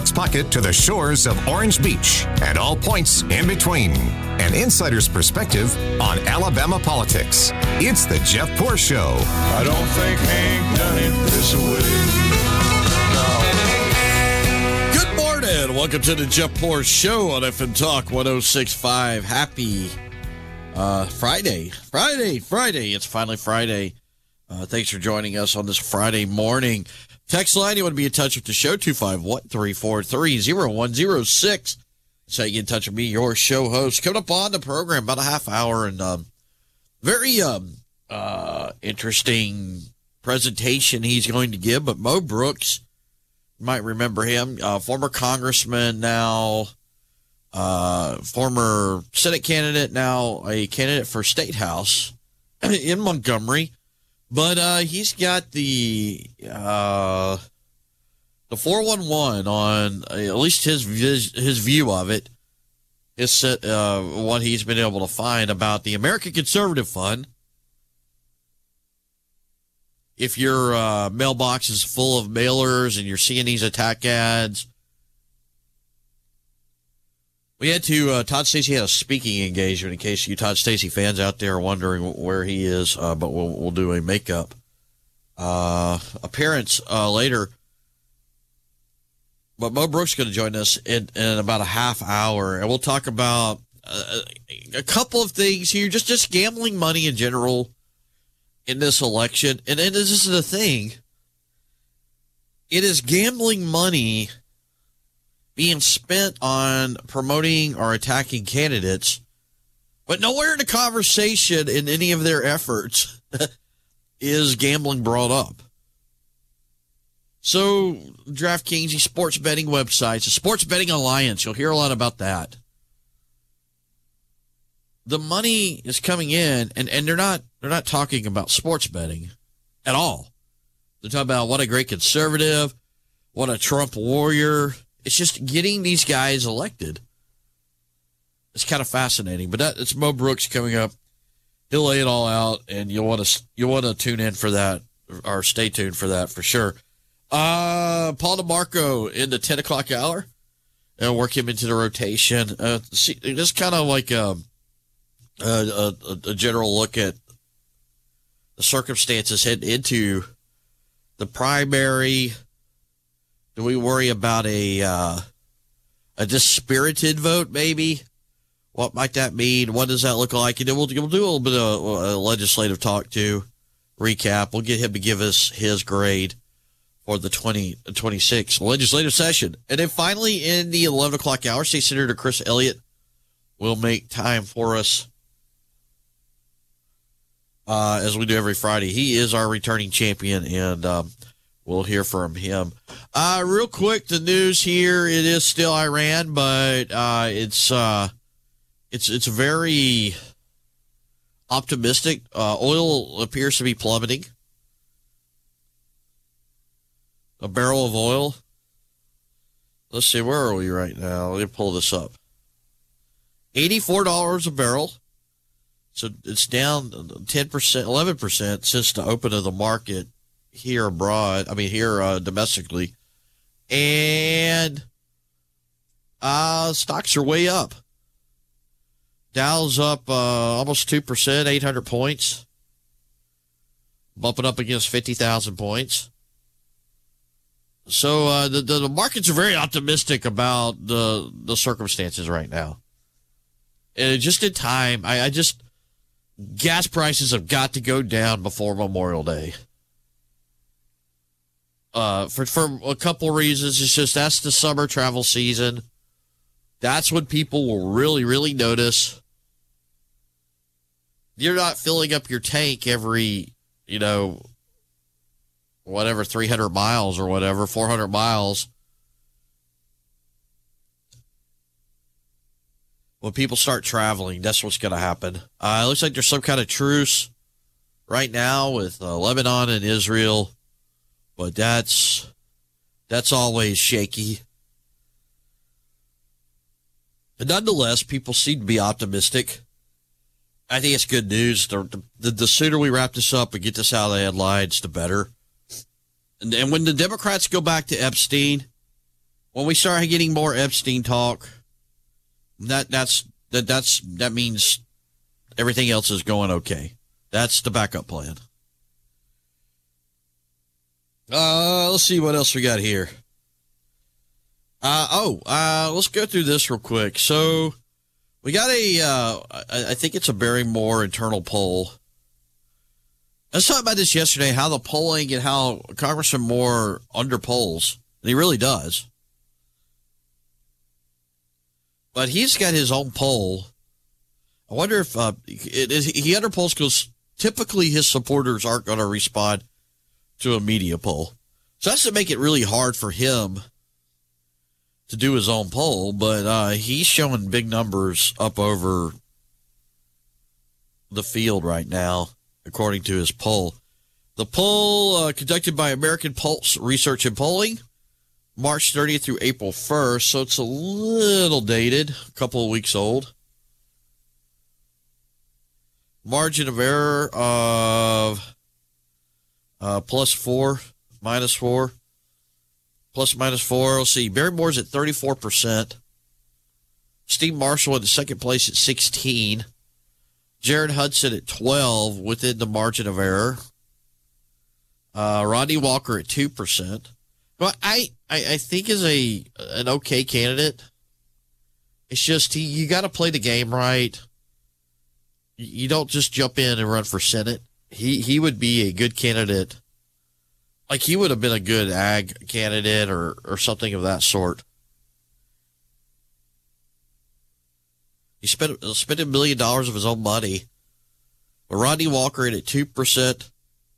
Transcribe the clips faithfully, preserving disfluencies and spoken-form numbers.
Jack's Pocket to the shores of Orange Beach and all points in between. An insider's perspective on Alabama politics. It's the Jeff Poor Show. I don't think Hank done it this way. No. Good morning. Welcome to the Jeff Poor Show on F M Talk one oh six point five. Happy uh, Friday. Friday, Friday. It's finally Friday. Uh, thanks for joining us on this Friday morning. Text line, you want to be in touch with the show, two five one, three four three, oh one oh six. So you get in touch with me, your show host. Coming up on the program, about a half hour, and um, very um, uh, interesting presentation he's going to give. But Mo Brooks, you might remember him, uh, former congressman, now uh, former Senate candidate, now a candidate for State House in Montgomery. But uh, he's got the uh, the four one one on uh, at least his his view of it. His uh, what he's been able to find about the American Conservative Fund. If your uh, mailbox is full of mailers and you're seeing these attack ads, we had to, uh, Todd Stacey had a speaking engagement in case you Todd Stacey fans out there are wondering where he is, uh, but we'll, we'll do a makeup uh, appearance uh, later. But Mo Brooks is going to join us in, in about a half hour, and we'll talk about uh, a couple of things here, just, just gambling money in general in this election. And, and this is the thing. It is gambling money being spent on promoting or attacking candidates, but nowhere in the conversation in any of their efforts is gambling brought up. So DraftKings, the sports betting websites, the Sports Betting Alliance, you'll hear a lot about that. The money is coming in, and, and they're not they're not talking about sports betting at all. They're talking about what a great conservative, what a Trump warrior. It's just getting these guys elected. It's kind of fascinating, but that, it's Mo Brooks coming up. He'll lay it all out, and you'll want to you want to tune in for that, or stay tuned for that for sure. Uh, Paul DeMarco in the ten o'clock hour, and work him into the rotation. Uh, see, just kind of like a, a, a, a general look at the circumstances heading into the primary. Do we worry about a uh, a dispirited vote, maybe? What might that mean? What does that look like? And then we'll, we'll do a little bit of uh, legislative talk, too. Recap. We'll get him to give us his grade for the twenty twenty-six legislative session. And then finally, in the eleven o'clock hour, State Senator Chris Elliott will make time for us, uh, as we do every Friday. He is our returning champion, and um, we'll hear from him. Uh, real quick, the news here, it is still Iran, but uh, it's uh, it's it's very optimistic. Uh, oil appears to be plummeting. A barrel of oil. Let's see, where are we right now? Let me pull this up. eighty-four dollars a barrel. So it's down ten percent, eleven percent since the open of the market here abroad, I mean here uh, domestically, and uh, stocks are way up. Dow's up uh, almost two percent, eight hundred points, bumping up against fifty thousand points. So uh, the, the the markets are very optimistic about the the circumstances right now. And just in time, I, I just gas prices have got to go down before Memorial Day. Uh, for, for a couple reasons. It's just that's the summer travel season. That's when people will really, really notice. You're not filling up your tank every, you know, whatever, three hundred miles or whatever, four hundred miles. When people start traveling, that's what's going to happen. Uh, it looks like there's some kind of truce right now with uh, Lebanon and Israel. But that's that's always shaky. But nonetheless, people seem to be optimistic. I think it's good news. The, the, the sooner we wrap this up and get this out of the headlines, the better. And, and when the Democrats go back to Epstein, when we start getting more Epstein talk, that that's that that's that means everything else is going okay. That's the backup plan. Uh, let's see what else we got here. Uh, oh, uh, let's go through this real quick. So we got a, uh, I, I think it's a Barrymore internal poll. I was talking about this yesterday, how the polling and how Congressman Moore underpolls. And he really does. But he's got his own poll. I wonder if uh, it is, he underpolls because typically his supporters aren't going to respond to a media poll. So that's to make it really hard for him to do his own poll. But uh, he's showing big numbers up over the field right now, according to his poll. The poll uh, conducted by American Pulse Research and Polling, March thirtieth through April first, so it's a little dated, a couple of weeks old. Margin of error of uh, plus four, minus four, plus minus four. Let's see, Barrymore's at thirty-four percent. Steve Marshall in the second place at sixteen. Jared Hudson at twelve within the margin of error. Uh, Rodney Walker at two percent. Well, I, I, I think is a an okay candidate. It's just he, you got to play the game right. You don't just jump in and run for Senate. He he would be a good candidate. Like he would have been a good ag candidate or, or something of that sort. He spent spent a million dollars of his own money. But Rodney Walker in at two percent.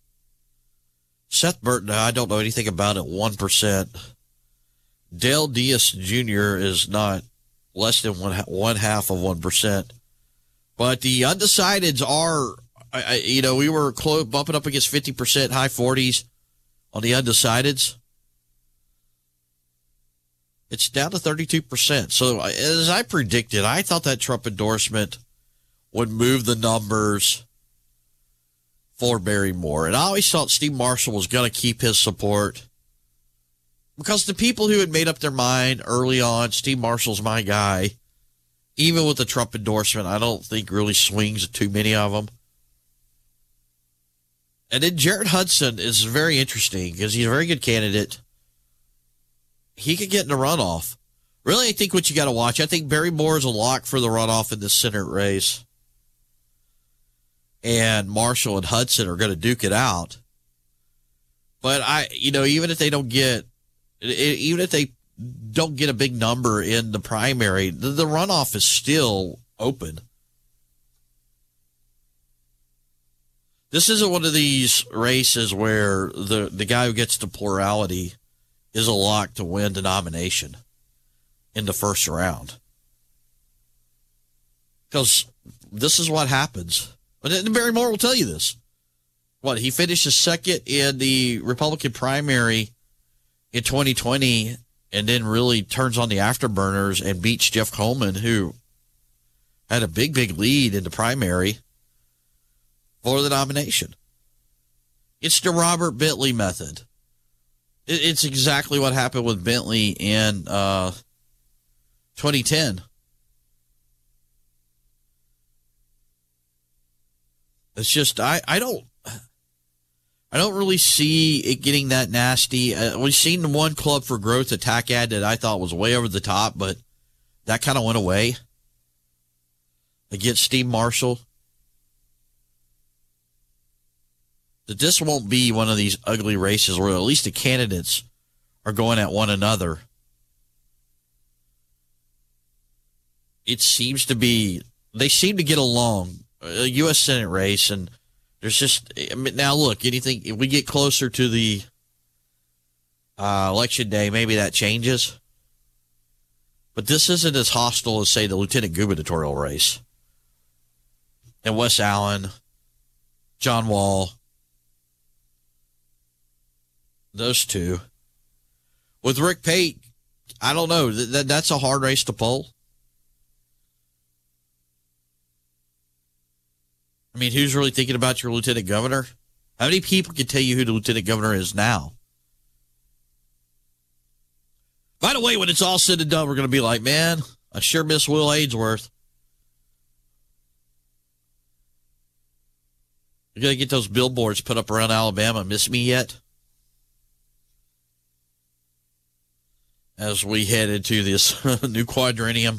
Seth Burton, I don't know anything about it, one percent. Dale Diaz Junior is not less than one, one half of one percent. But the undecideds are, I, I, you know, we were close, bumping up against fifty percent, high forties on the undecideds. It's down to thirty-two percent. So as I predicted, I thought that Trump endorsement would move the numbers for Barrymore. And I always thought Steve Marshall was going to keep his support because the people who had made up their mind early on, Steve Marshall's my guy, even with the Trump endorsement, I don't think really swings too many of them. And then Jared Hudson is very interesting because he's a very good candidate. He could get in the runoff. Really, I think what you got to watch, I think Barrymore is a lock for the runoff in the Senate race. And Marshall and Hudson are going to duke it out. But I, you know, even if they don't get, even if they don't get a big number in the primary, the, the runoff is still open. This isn't one of these races where the, the guy who gets the plurality is a lock to win the nomination in the first round. Because this is what happens. And Barrymore will tell you this. What, he finishes second in the Republican primary in twenty twenty and then really turns on the afterburners and beats Jeff Coleman, who had a big, big lead in the primary for the nomination. It's the Robert Bentley method. It's exactly what happened with Bentley in uh, twenty ten. It's just, I, I don't, I don't really see it getting that nasty. Uh, we've seen one Club for Growth attack ad that I thought was way over the top, but that kind of went away against Steve Marshall. That this won't be one of these ugly races where at least the candidates are going at one another. It seems to be, they seem to get along. A U S Senate race, and there's just, I mean, now look, anything, if we get closer to the uh, election day, maybe that changes. But this isn't as hostile as, say, the lieutenant gubernatorial race. And Wes Allen, John Wall, those two. With Rick Pate, I don't know, that that's a hard race to poll. I mean, who's really thinking about your lieutenant governor? How many people can tell you who the lieutenant governor is now? By the way, when it's all said and done, we're going to be like, man, I sure miss Will Ainsworth. You're going to get those billboards put up around Alabama. Miss me yet? As we head into this new quadrennium.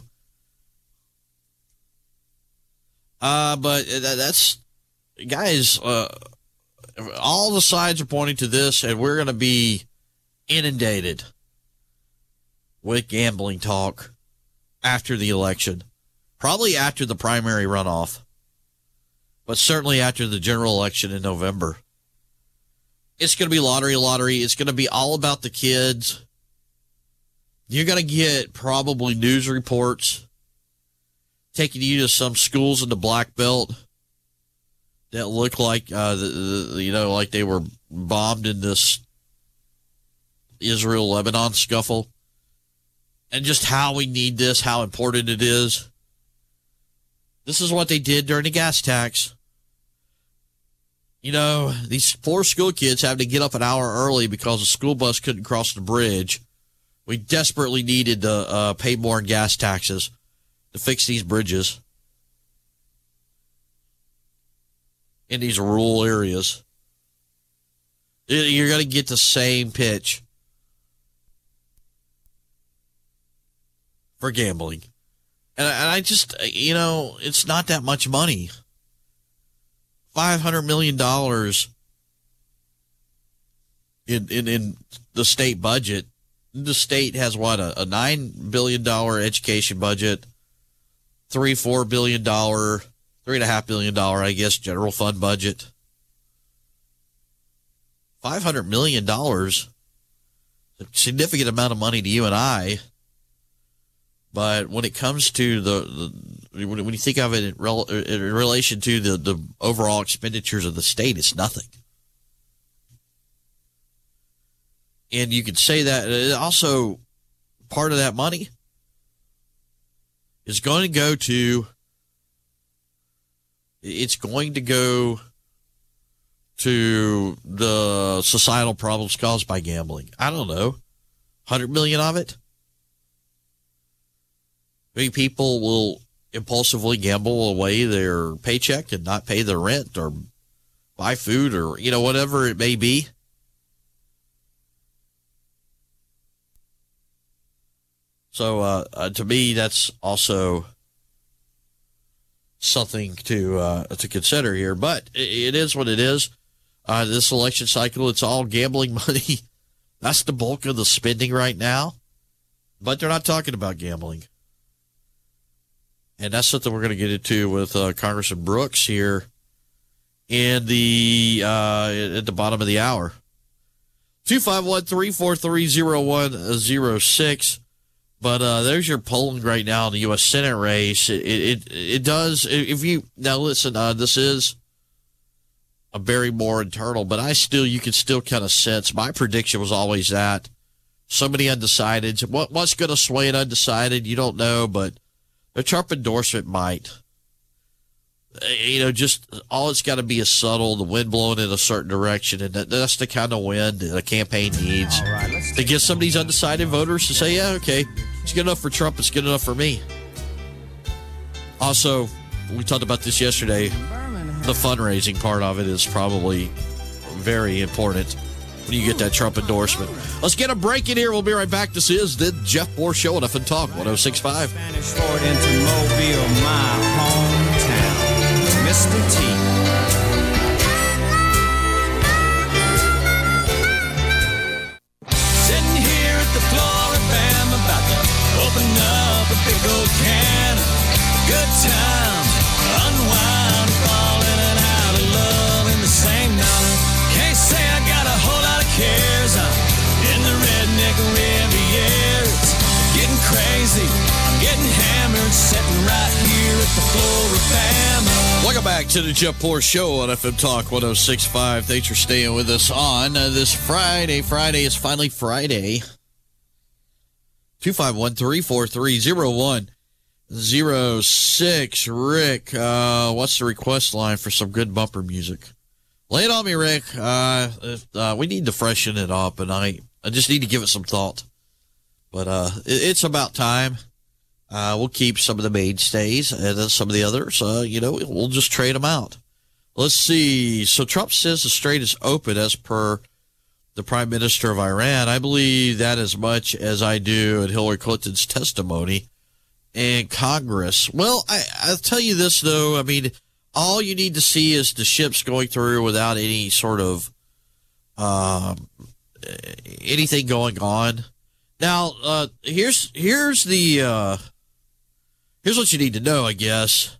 Uh, but that's, guys, uh, all the signs are pointing to this, and we're going to be inundated with gambling talk after the election. Probably after the primary runoff, but certainly after the general election in November. It's going to be lottery, lottery. It's going to be all about the kids. You're going to get probably news reports taking you to some schools in the Black Belt that look like, uh, the, the, you know, like they were bombed in this Israel-Lebanon scuffle. And just how we need this, how important it is. This is what they did during the gas tax. You know, these poor school kids having to get up an hour early because the school bus couldn't cross the bridge. We desperately needed to uh, pay more in gas taxes to fix these bridges in these rural areas. You're going to get the same pitch for gambling. And I, and I just, you know, it's not that much money. five hundred million dollars in, in, in the state budget. The state has what, a, a nine billion dollars education budget, three, four billion dollars, three and a half billion dollars, I guess, general fund budget. five hundred million dollars, a significant amount of money to you and I. But when it comes to the, the when you think of it in, rel, in relation to the, the overall expenditures of the state, it's nothing. And you could say that also part of that money is going to go to, it's going to go to the societal problems caused by gambling. I don't know, one hundred million of it. Maybe people will impulsively gamble away their paycheck and not pay their rent or buy food or, you know, whatever it may be. So uh, uh, to me, that's also something to uh, to consider here. But it, it is what it is. Uh, this election cycle, it's all gambling money. That's the bulk of the spending right now. But they're not talking about gambling. And that's something we're going to get into with uh, Congressman Brooks here in the uh, at the bottom of the hour. two five one, three four three, zero one zero six. But uh, there's your polling right now in the U S Senate race. It it, it does, if you, now listen, uh, this is a very more internal, but I still, you can still kind of sense, my prediction was always that. So many undecideds. What, what's going to sway an undecided? You don't know, but the Trump endorsement might. You know, just all it's got to be is subtle, the wind blowing in a certain direction, and that, that's the kind of wind the campaign needs right, to get some of these undecided voters to say, yeah, okay, it's good enough for Trump, it's good enough for me. Also, we talked about this yesterday, the fundraising part of it is probably very important when you get that Trump endorsement. Let's get a break in here. We'll be right back. This is the Jeff Moore Show on F M Talk one oh six point five. Spanish Ford into Mobile, my hometown. Mister T. Sitting here at the Floribama, about to open up a big old can of good times, unwind, fall in and out of love in the same night. Can't say I got a whole lot of cares. I'm in the redneck Riviera. It's getting crazy. I'm getting hammered, sitting right here at the Floribama. Welcome back to the Jeff Moore Show on F M Talk one oh six point five. Thanks for staying with us on uh, this Friday. Friday is finally Friday. two five one, three four three, zero one zero six. Rick, uh, what's the request line for some good bumper music? Lay it on me, Rick. Uh, uh, we need to freshen it up, and I, I just need to give it some thought. But uh, it, it's about time. Uh, we'll keep some of the mainstays, and then some of the others, uh, you know, we'll just trade them out. Let's see. So Trump says the strait is open as per the Prime Minister of Iran. I believe that as much as I do in Hillary Clinton's testimony in Congress. Well, I, I'll tell you this, though. I mean, all you need to see is the ships going through without any sort of um, anything going on. Now, uh, here's here's the uh, here's what you need to know, I guess.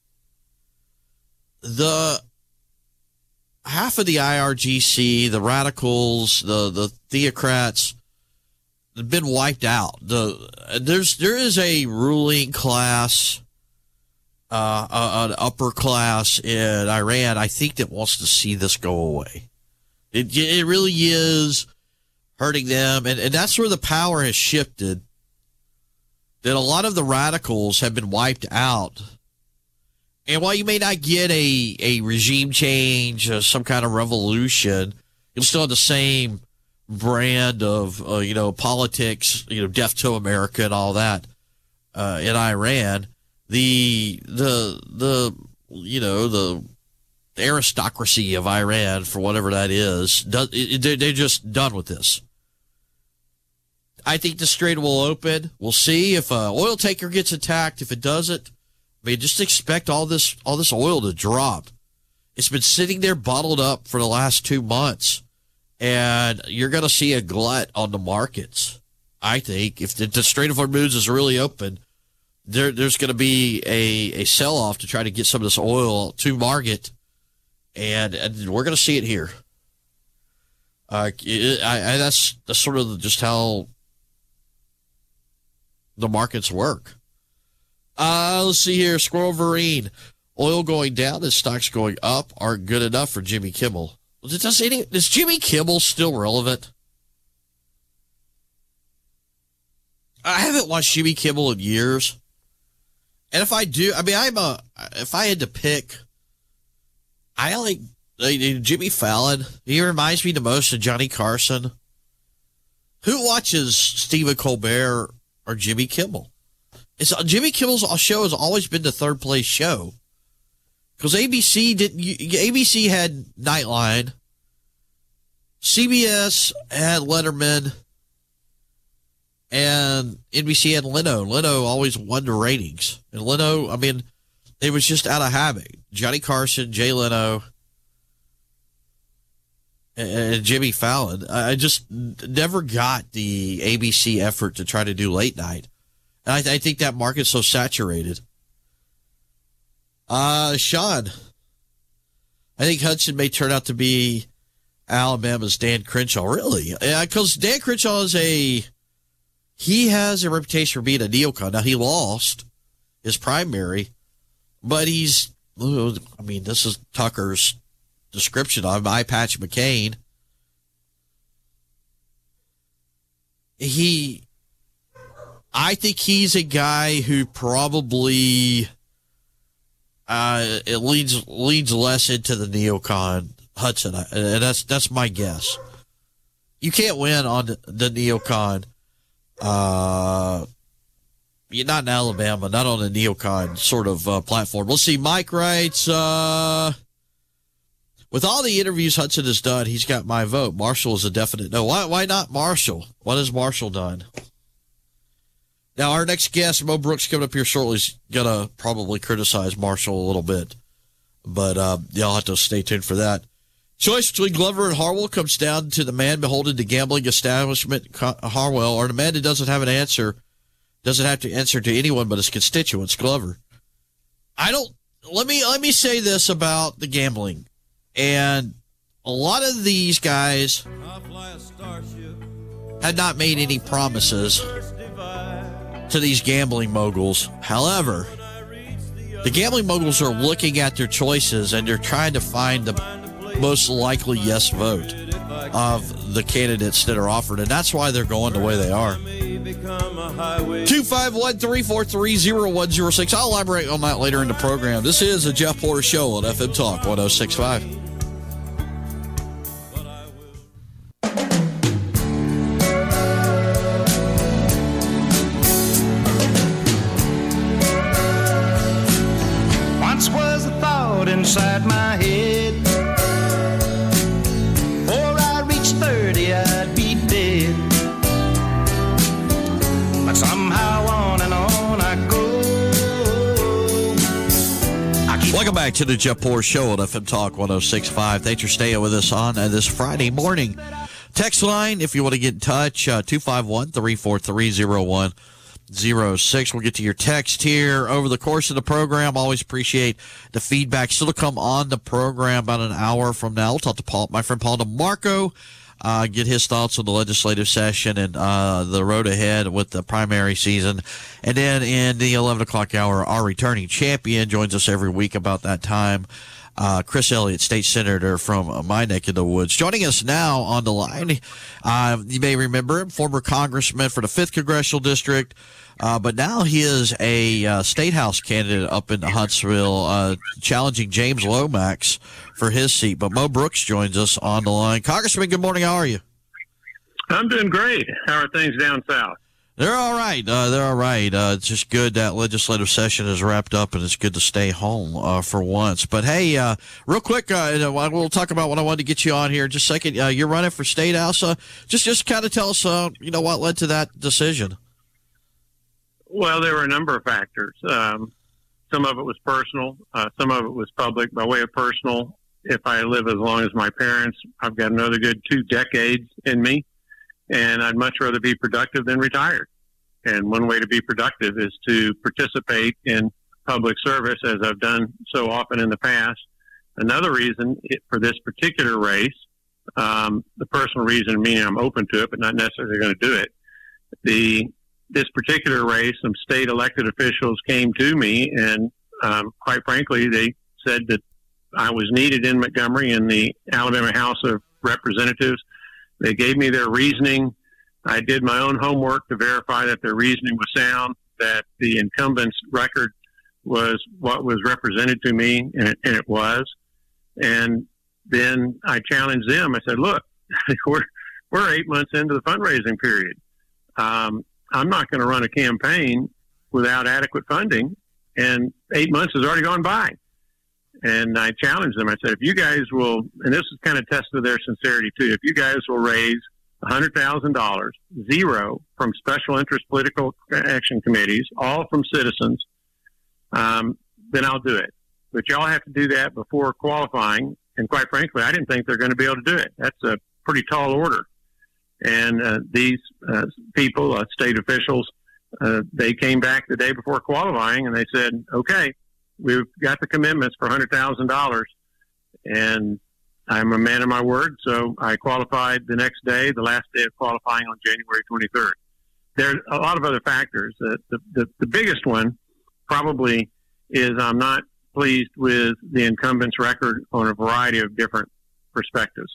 The half of the I R G C, the radicals, the the theocrats, have been wiped out. The there's there is a ruling class, uh, an upper class in Iran, I think, that wants to see this go away. It it really is hurting them, and, and that's where the power has shifted. That a lot of the radicals have been wiped out. And while you may not get a, a regime change, uh, some kind of revolution, you'll still have the same brand of, uh, you know, politics, you know, death to America and all that uh, in Iran. The, the, the, you know, the aristocracy of Iran, for whatever that is, does, it, they're just done with this. I think the strait will open. We'll see if an oil tanker gets attacked. If it doesn't, I mean, just expect all this all this oil to drop. It's been sitting there bottled up for the last two months, and you're going to see a glut on the markets. I think if the, the Strait of Hormuz is really open, there there's going to be a, a sell-off to try to get some of this oil to market, and, and we're going to see it here. Uh, it, I, I, that's, that's sort of just how the markets work. Uh, let's see here. Squirrel Vereen. Oil going down and stocks going up aren't good enough for Jimmy Kimmel. Does, any, is Jimmy Kimmel still relevant? I haven't watched Jimmy Kimmel in years. And if I do, I mean, I'm a, if I had to pick, I like uh, Jimmy Fallon. He reminds me the most of Johnny Carson. Who watches Stephen Colbert or Jimmy Kimmel? It's, Jimmy Kimmel's show has always been the third place show because A B C didn't. A B C had Nightline, C B S had Letterman, and N B C had Leno. Leno always won the ratings, and Leno, I mean, it was just out of habit. Johnny Carson, Jay Leno, and Jimmy Fallon. I just never got the A B C effort to try to do late night. I, I think that market's so saturated. Uh, Sean, I think Hudson may turn out to be Alabama's Dan Crenshaw. Really? Yeah, because Dan Crenshaw is a, he has a reputation for being a neocon. Now, he lost his primary, but he's, I mean, this is Tucker's description of him, Eye Patch McCain. He... I think he's a guy who probably uh, it leads leads less into the neocon Hudson, and that's that's my guess. You can't win on the neocon. Uh, you're not in Alabama, not on a neocon sort of uh, platform. Let's see. Mike writes, uh, with all the interviews Hudson has done, he's got my vote. Marshall is a definite no. Why? Why not Marshall? What has Marshall done? Now, our next guest, Mo Brooks, coming up here shortly, is going to probably criticize Marshall a little bit. But uh, y'all have to stay tuned for that. Choice between Glover and Harwell comes down to the man beholden to gambling establishment, Harwell, or the man that doesn't have an answer, doesn't have to answer to anyone but his constituents, Glover. I don't, let me, let me say this about the gambling. And a lot of these guys had not made any promises to these gambling moguls. However, the gambling moguls are looking at their choices and they're trying to find the most likely yes vote of the candidates that are offered, and that's why they're going the way they are. two five one, three four three, zero one zero six. I'll elaborate on that later in the program. This is a Jeff Porter Show on F M Talk one oh six point five. inside my head. Before I reached thirty, I'd be dead. But somehow on and on I go. I keep Welcome back to the Jeff Poor Show on F M Talk one oh six point five. Thanks for staying with us on uh, this Friday morning. Text line, if you want to get in touch, uh, two five one, three four three, zero one zero six. We'll get to your text here over the course of the program. Always appreciate the feedback. Still to come on the program about an hour from now. We'll talk to Paul, my friend Paul DeMarco, uh, get his thoughts on the legislative session and uh, the road ahead with the primary season. And then in the eleven o'clock hour, our returning champion joins us every week about that time. Uh, Chris Elliott, state senator from uh, my neck of the woods. Joining us now on the line, uh, you may remember him, former congressman for the fifth Congressional District, uh, but now he is a uh, state house candidate up in Huntsville, uh, challenging James Lomax for his seat. But Mo Brooks joins us on the line. Congressman, good morning. How are you? I'm doing great. How are things down south? They're all right. Uh, they're all right. Uh, it's just good that legislative session is wrapped up, and it's good to stay home uh, for once. But, hey, uh, real quick, uh, we'll talk about what I wanted to get you on here in just a second. Uh, you're running for State House. Uh, just just kind of tell us, uh, you know, what led to that decision. Well, there were a number of factors. Um, some of it was personal. Uh, some of it was public. By way of personal, if I live as long as my parents, I've got another good two decades in me. And I'd much rather be productive than retired. And one way to be productive is to participate in public service, as I've done so often in the past. Another reason it, for this particular race, um, the personal reason, meaning I'm open to it, but not necessarily going to do it. The this particular race, some state elected officials came to me, and um, quite frankly, they said that I was needed in Montgomery in the Alabama House of Representatives. They gave me their reasoning. I did my own homework to verify that their reasoning was sound, that the incumbent's record was what was represented to me, and it, and it was. And then I challenged them. I said, look, we're, we're eight months into the fundraising period. Um, I'm not going to run a campaign without adequate funding, and eight months has already gone by. And I challenged them. I said, if you guys will, and this is kind of test of their sincerity too, if you guys will raise one hundred thousand dollars, zero from special interest political action committees, all from citizens, um, then I'll do it. But y'all have to do that before qualifying. And quite frankly, I didn't think they're going to be able to do it. That's a pretty tall order. And uh, these uh, people, uh, state officials, uh, they came back the day before qualifying and they said, okay, we've got the commitments for one hundred thousand dollars, and I'm a man of my word, so I qualified the next day, the last day of qualifying on January twenty-third. There's a lot of other factors. The, the, the, the biggest one probably is I'm not pleased with the incumbent's record on a variety of different perspectives.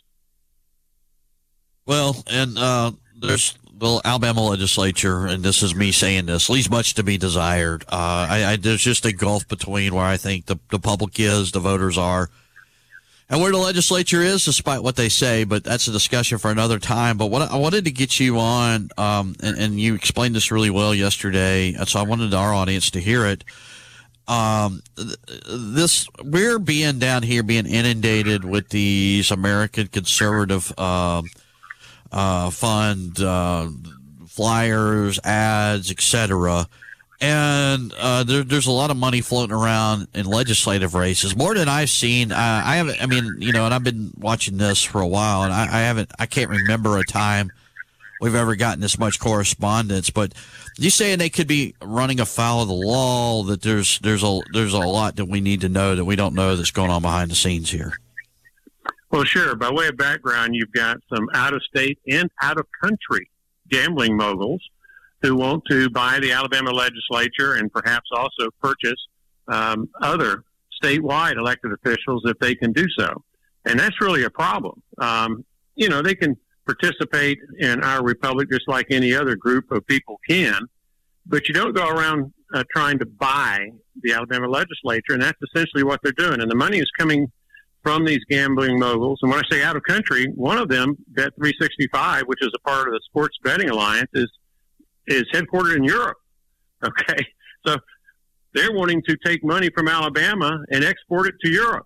Well, and uh, there's the Alabama legislature, and this is me saying this, leaves much to be desired. Uh, I, I, there's just a gulf between where I think the, the public is, the voters are, and where the legislature is, despite what they say. But that's a discussion for another time. But what I wanted to get you on, um, and, and you explained this really well yesterday, and so I wanted our audience to hear it. Um, this we're being down here being inundated with these American conservative um, uh, fund uh, flyers, ads, et cetera. And uh, there, there's a lot of money floating around in legislative races, more than I've seen. Uh, I haven't. I mean, you know, and I've been watching this for a while, and I, I haven't. I can't remember a time we've ever gotten this much correspondence. But you saying they could be running afoul of the law? That there's there's a there's a lot that we need to know that we don't know that's going on behind the scenes here. Well, sure. By way of background, you've got some out-of-state and out-of-country gambling moguls who want to buy the Alabama legislature and perhaps also purchase um, other statewide elected officials if they can do so. And that's really a problem. Um, you know, they can participate in our republic just like any other group of people can, but you don't go around uh, trying to buy the Alabama legislature, and that's essentially what they're doing. And the money is coming from these gambling moguls. And when I say out of country, one of them, Bet three sixty-five, which is a part of the Sports Betting Alliance, is is headquartered in Europe. Okay. So they're wanting to take money from Alabama and export it to Europe.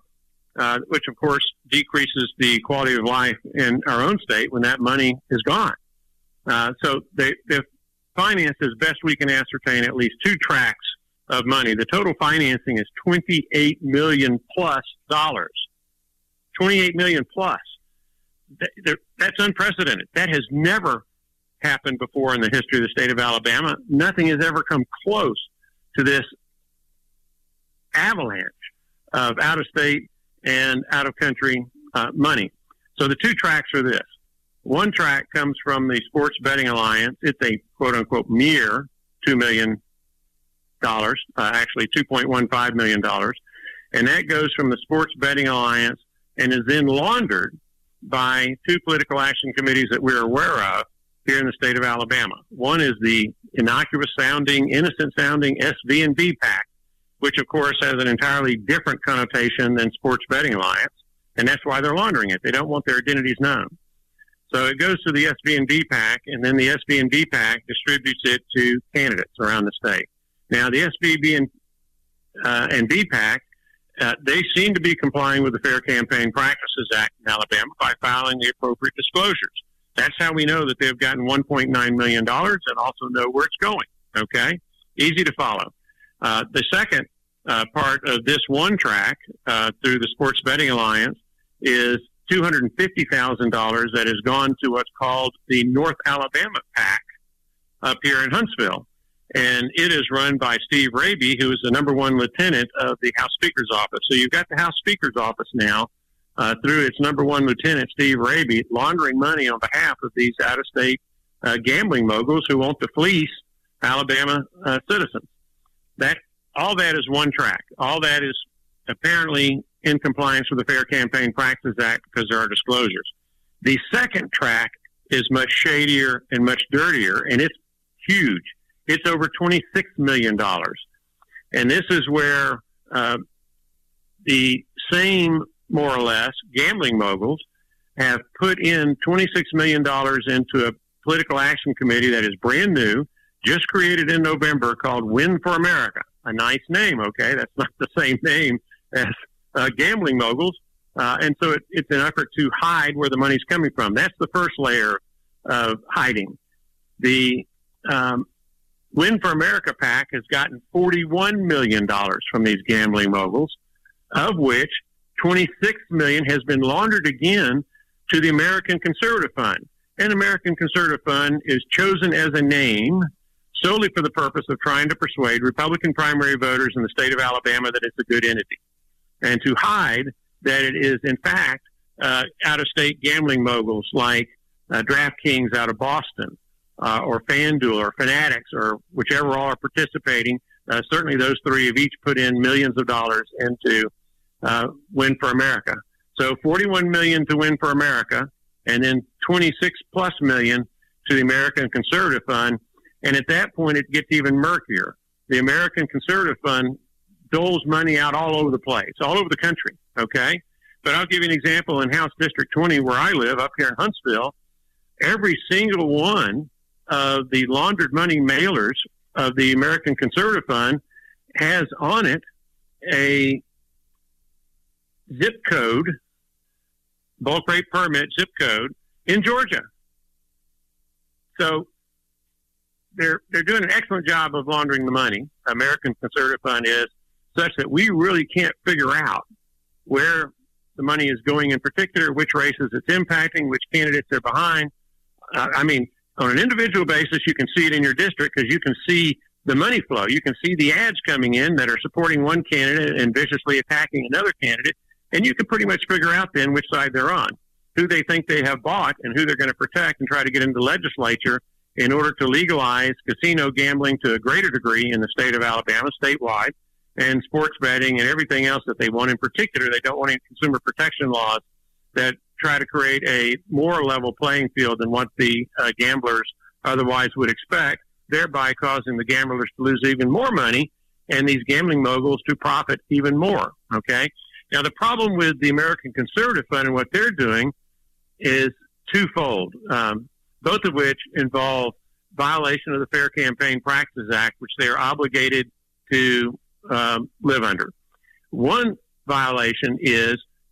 uh, which of course decreases the quality of life in our own state when that money is gone. Uh, so they, they've financed, as best we can ascertain, at least two tracks of money. The total financing is twenty-eight million plus dollars. twenty-eight million plus. That's unprecedented. That has never happened before in the history of the state of Alabama. Nothing has ever come close to this avalanche of out-of-state and out-of-country uh, money. So the two tracks are this. One track comes from the Sports Betting Alliance. It's a quote-unquote mere two million dollars, uh, actually two point one five million dollars. And that goes from the Sports Betting Alliance and is then laundered by two political action committees that we're aware of here in the state of Alabama. One is the innocuous-sounding, innocent-sounding S V and B PAC, which, of course, has an entirely different connotation than Sports Betting Alliance, and that's why they're laundering it. They don't want their identities known. So it goes to the S V and B PAC, and then the S V and B PAC distributes it to candidates around the state. Now, the S V B and, uh, and B PAC, uh, they seem to be complying with the Fair Campaign Practices Act in Alabama by filing the appropriate disclosures. That's how we know that they've gotten one point nine million dollars and also know where it's going, okay? Easy to follow. Uh, the second uh, part of this one track uh, through the Sports Betting Alliance is two hundred fifty thousand dollars that has gone to what's called the North Alabama PAC up here in Huntsville. And it is run by Steve Raby, who is the number one lieutenant of the House Speaker's office. So you've got the House Speaker's office now uh, through its number one lieutenant, Steve Raby, laundering money on behalf of these out-of-state uh, gambling moguls who want to fleece Alabama uh, citizens. That all that is one track. All that is apparently in compliance with the Fair Campaign Practices Act because there are disclosures. The second track is much shadier and much dirtier, and it's huge. It's over twenty-six million dollars. And this is where uh, the same, more or less, gambling moguls have put in twenty-six million dollars into a political action committee that is brand new, just created in November, called Win for America. A nice name, okay? That's not the same name as uh, gambling moguls. Uh, and so it, it's an effort to hide where the money's coming from. That's the first layer of hiding. The um, Win for America PAC has gotten forty-one million dollars from these gambling moguls, of which twenty-six million dollars has been laundered again to the American Conservative Fund. And American Conservative Fund is chosen as a name solely for the purpose of trying to persuade Republican primary voters in the state of Alabama that it's a good entity, and to hide that it is, in fact, uh, out-of-state gambling moguls like uh, DraftKings out of Boston, uh, or FanDuel or Fanatics, or whichever all are participating. Uh, certainly those three have each put in millions of dollars into uh, Win for America. So forty-one million dollars to Win for America, and then twenty-six plus million to the American Conservative Fund. And at that point, it gets even murkier. The American Conservative Fund doles money out all over the place, all over the country, okay? But I'll give you an example in House District twenty, where I live, up here in Huntsville. Every single one of the laundered money mailers of the American Conservative Fund has on it a zip code, bulk rate permit zip code in Georgia. So they're they're doing an excellent job of laundering the money. American Conservative Fund is, such that we really can't figure out where the money is going in particular, which races it's impacting, which candidates they're behind. Uh, I mean, on an individual basis, you can see it in your district because you can see the money flow. You can see the ads coming in that are supporting one candidate and viciously attacking another candidate, and you can pretty much figure out then which side they're on, who they think they have bought, and who they're going to protect and try to get into the legislature in order to legalize casino gambling to a greater degree in the state of Alabama, statewide, and sports betting and everything else that they want. In particular, they don't want any consumer protection laws that try to create a more level playing field than what the uh, gamblers otherwise would expect, thereby causing the gamblers to lose even more money and these gambling moguls to profit even more, okay? Now, the problem with the American Conservative Fund and what they're doing is twofold, um, both of which involve violation of the Fair Campaign Practices Act, which they are obligated to um, live under. One violation is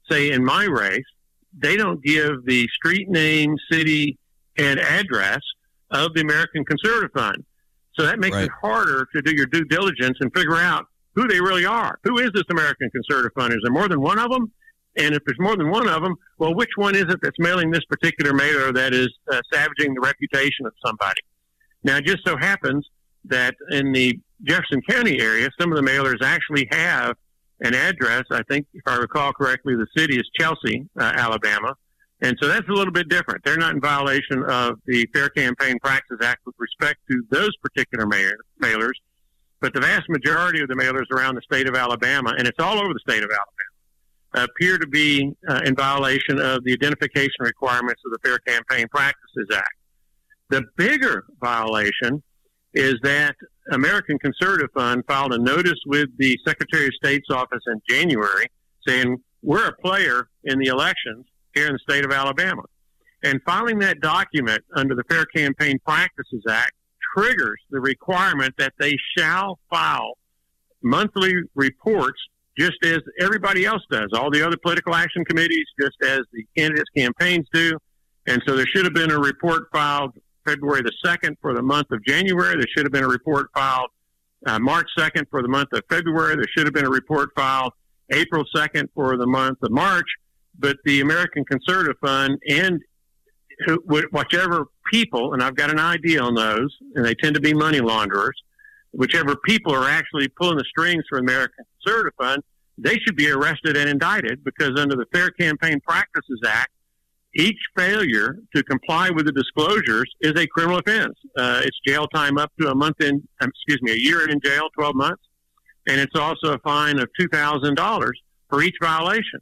say in my race, they don't give the street name, city, and address of the American Conservative Fund. So that makes right. it harder to do your due diligence and figure out who they really are. Who is this American Conservative Fund? Is there more than one of them? And if there's more than one of them, well, which one is it that's mailing this particular mailer that is uh, savaging the reputation of somebody? Now, it just so happens that in the Jefferson County area, some of the mailers actually have an address. I think, if I recall correctly, the city is Chelsea, uh, Alabama. And so that's a little bit different. They're not in violation of the Fair Campaign Practices Act with respect to those particular mail- mailers. But the vast majority of the mailers around the state of Alabama, and it's all over the state of Alabama, appear to be uh, in violation of the identification requirements of the Fair Campaign Practices Act. The bigger violation is that American Conservative Fund filed a notice with the Secretary of State's office in January saying, we're a player in the elections here in the state of Alabama. And filing that document under the Fair Campaign Practices Act triggers the requirement that they shall file monthly reports just as everybody else does, all the other political action committees, just as the candidates' campaigns do. And so there should have been a report filed February the second for the month of January. There should have been a report filed uh, March second for the month of February. There should have been a report filed April second for the month of March. But the American Conservative Fund and who, whichever people, and I've got an idea on those, and they tend to be money launderers, whichever people are actually pulling the strings for the American Conservative Fund, they should be arrested and indicted because under the Fair Campaign Practices Act, each failure to comply with the disclosures is a criminal offense. Uh, it's jail time up to a month in, um, excuse me, a year in jail, twelve months, and it's also a fine of two thousand dollars for each violation.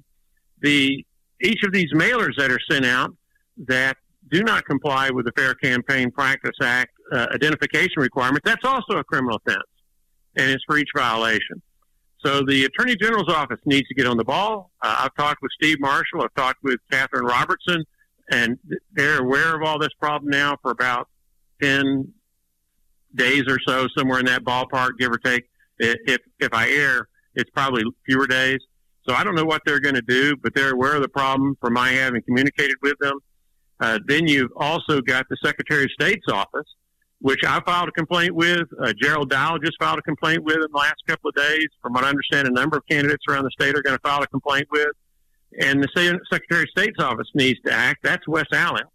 The each of these mailers that are sent out that do not comply with the Fair Campaign Practice Act uh, identification requirement, that's also a criminal offense, and it's for each violation. So the Attorney General's office needs to get on the ball. Uh, I've talked with Steve Marshall. I've talked with Catherine Robertson, and they're aware of all this problem now for about ten days or so, somewhere in that ballpark, give or take. If if I err, it's probably fewer days. So I don't know what they're going to do, but they're aware of the problem from my having communicated with them. Uh, then you've also got the Secretary of State's office, which I filed a complaint with. Uh, Gerald Dowell just filed a complaint with in the last couple of days. From what I understand, a number of candidates around the state are going to file a complaint with. And the Secretary of State's office needs to act. That's Wes Allen.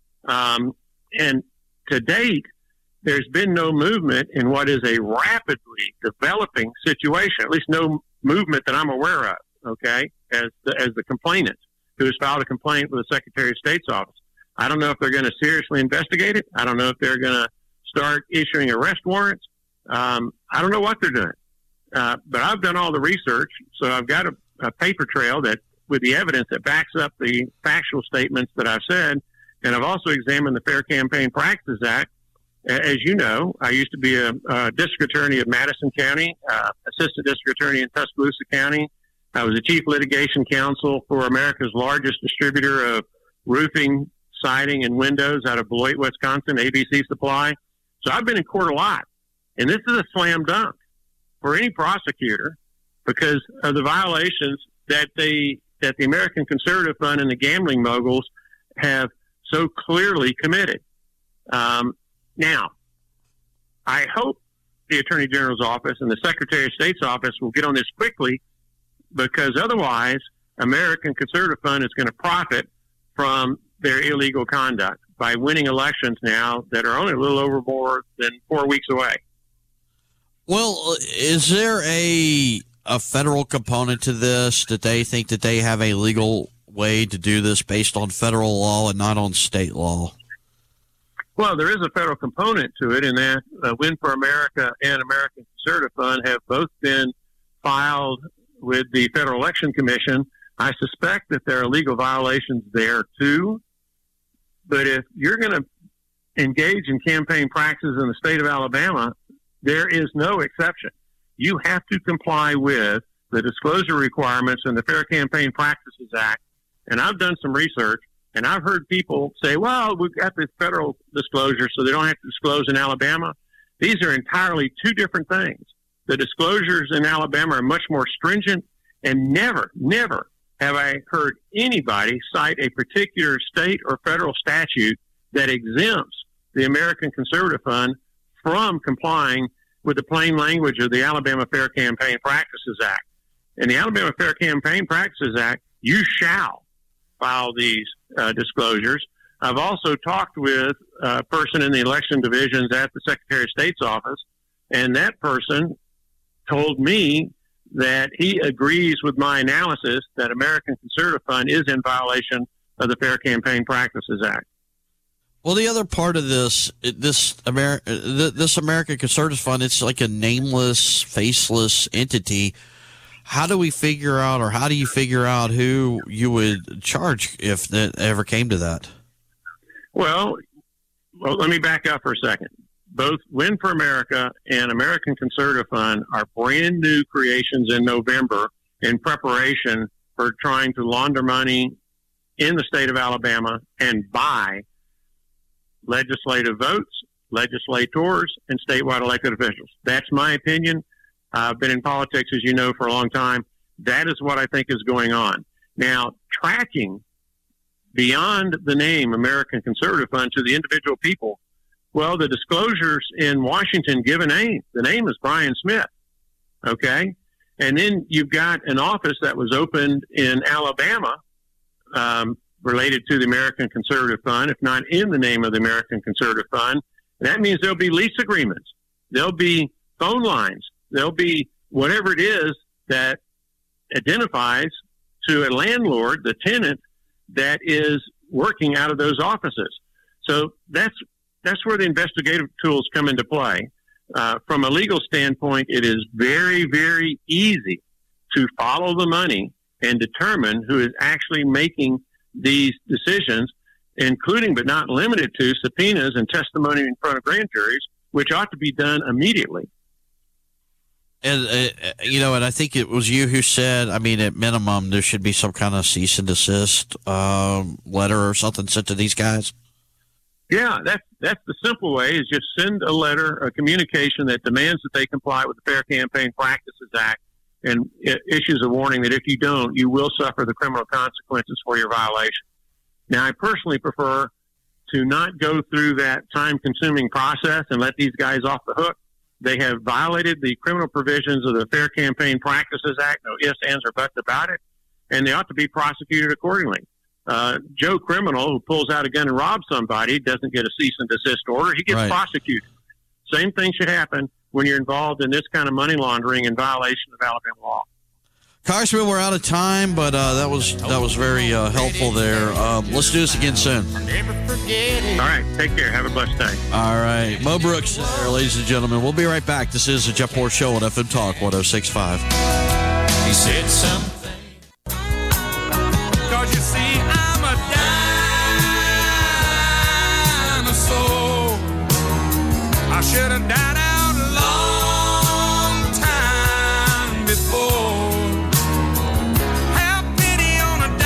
Um, and to date, there's been no movement in what is a rapidly developing situation, at least no movement that I'm aware of, okay, as the, as the complainant who has filed a complaint with the Secretary of State's office. I don't know if they're going to seriously investigate it. I don't know if they're going to start issuing arrest warrants. Um, I don't know what they're doing. Uh, but I've done all the research, so I've got a, a paper trail that with the evidence that backs up the factual statements that I've said, and I've also examined the Fair Campaign Practices Act. As you know, I used to be a, a district attorney of Madison County, uh, assistant district attorney in Tuscaloosa County. I was a chief litigation counsel for America's largest distributor of roofing, siding, and windows out of Beloit, Wisconsin, A B C Supply. So I've been in court a lot. And this is a slam dunk for any prosecutor because of the violations that they that the American Conservative Fund and the gambling moguls have so clearly committed. Um, now, I hope the Attorney General's office and the Secretary of State's office will get on this quickly because otherwise American Conservative Fund is going to profit from their illegal conduct by winning elections now that are only a little over more than four weeks away. Well, is there a a federal component to this that they think that they have a legal way to do this based on federal law and not on state law? Well, there is a federal component to it in that uh, Win for America and American Conservative Fund have both been filed with the Federal Election Commission. I suspect that there are legal violations there too. But if you're going to engage in campaign practices in the state of Alabama, there is no exception. You have to comply with the disclosure requirements in the Fair Campaign Practices Act. And I've done some research, and I've heard people say, well, we've got this federal disclosure, so they don't have to disclose in Alabama. These are entirely two different things. The disclosures in Alabama are much more stringent, and never, never have I heard anybody cite a particular state or federal statute that exempts the American Conservative Fund from complying with the plain language of the Alabama Fair Campaign Practices Act. In the Alabama Fair Campaign Practices Act, you shall file these uh, disclosures. I've also talked with a person in the election divisions at the Secretary of State's office, and that person told me that he agrees with my analysis that American Conservative Fund is in violation of the Fair Campaign Practices Act. Well, the other part of this, this Ameri- this American Conservative Fund, it's like a nameless, faceless entity. How do we figure out, or how do you figure out who you would charge if that ever came to that? Well, well, let me back up for a second. Both Win for America and American Conservative Fund are brand new creations in November in preparation for trying to launder money in the state of Alabama and buy legislative votes, legislators, and statewide elected officials. That's my opinion. I've been in politics, as you know, for a long time. That is what I think is going on. Now, tracking beyond the name American Conservative Fund to the individual people, well, the disclosures in Washington give a name. The name is Brian Smith, okay? And then you've got an office that was opened in Alabama um, related to the American Conservative Fund, if not in the name of the American Conservative Fund. That means there'll be lease agreements. There'll be phone lines. There'll be whatever it is that identifies to a landlord, the tenant, that is working out of those offices. So that's that's where the investigative tools come into play. Uh, from a legal standpoint, it is very, very easy to follow the money and determine who is actually making these decisions, including but not limited to subpoenas and testimony in front of grand juries, which ought to be done immediately. And, uh, you know, and I think it was you who said, I mean, at minimum, there should be some kind of cease and desist um, letter or something sent to these guys. Yeah, that's, that's the simple way, is just send a letter, a communication that demands that they comply with the Fair Campaign Practices Act, and it issues a warning that if you don't, you will suffer the criminal consequences for your violation. Now, I personally prefer to not go through that time-consuming process and let these guys off the hook. They have violated the criminal provisions of the Fair Campaign Practices Act, no ifs, ands, or buts about it, and they ought to be prosecuted accordingly. Uh, Joe Criminal, who pulls out a gun and robs somebody, doesn't get a cease and desist order. He gets right. prosecuted. Same thing should happen when you're involved in this kind of money laundering in violation of Alabama law. Congressman, we're out of time, but uh, that was that was very uh, helpful there. Um, let's do this again soon. All right, take care. Have a blessed day. All right, Mo Brooks there, ladies and gentlemen. We'll be right back. This is the Jeff Poor Show on F M Talk one oh six point five. He said something, 'cause you see I'm a dinosaur. I should have died out a long time before. Have pity on a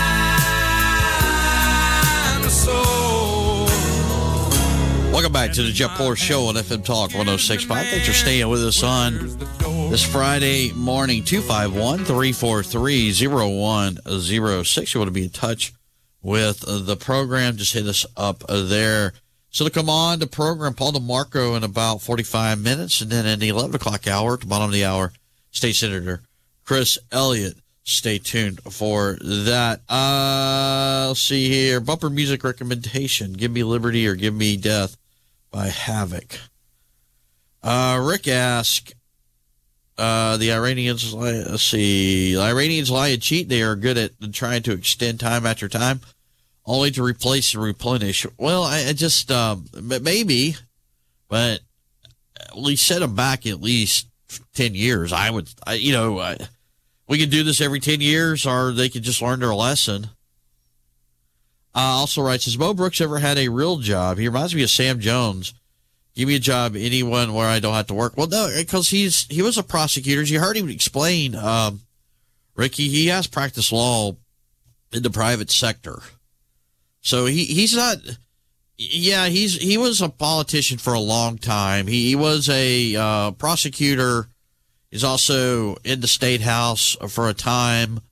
dinosaur. Welcome back to the Jeff Poor Show on F M Talk one oh six point five. Thanks for staying with us on this Friday morning. Two five one, three four three, zero one zero six. You want to be in touch with the program, just hit us up there. So to come on the program, Paul DeMarco in about forty-five minutes, and then in the eleven o'clock hour, at the bottom of the hour, State Senator Chris Elliott. Stay tuned for that. Uh, let's see here. Bumper music recommendation. Give Me Liberty or Give Me Death by Havoc. Uh, Rick asked, uh, the Iranians, let's see, the Iranians lie and cheat. They are good at trying to extend time after time, only to replace and replenish. Well, I, I just, um, maybe, but we set them back at least ten years. I would, I, you know, I, we could do this every ten years, or they could just learn their lesson. Uh, also writes, has Mo Brooks ever had a real job? He reminds me of Sam Jones. Give me a job, anyone where I don't have to work. Well, no, because he's he was a prosecutor. You heard him explain, um, Ricky, he has practiced law in the private sector. So he, he's not, yeah, he's he was a politician for a long time. He, he was a uh, prosecutor. He's also in the State House for a time.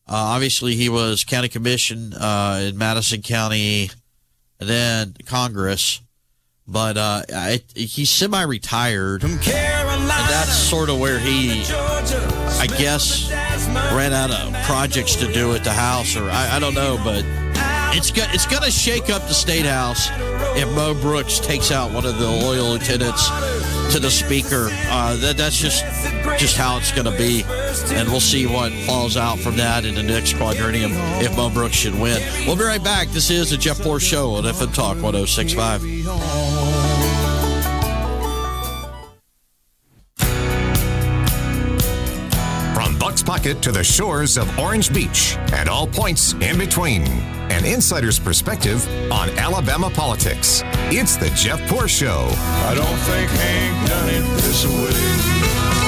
Uh, obviously, he was county commission uh, in Madison County, and then Congress. But uh, it, he's semi-retired, and that's sort of where he, I guess, ran out of projects to do at the House, or I, I don't know, but it's go, it's going to shake up the State House if Mo Brooks takes out one of the loyal lieutenants to the Speaker. Uh, that that's just just how it's going to be, and we'll see what falls out from that in the next quadrennium if Mo Brooks should win. We'll be right back. This is the Jeff Porsche Show on F M Talk one oh six point five. From Buck's Pocket to the shores of Orange Beach and all points in between. An insider's perspective on Alabama politics. It's the Jeff Porsche Show. I don't think Hank done it this way.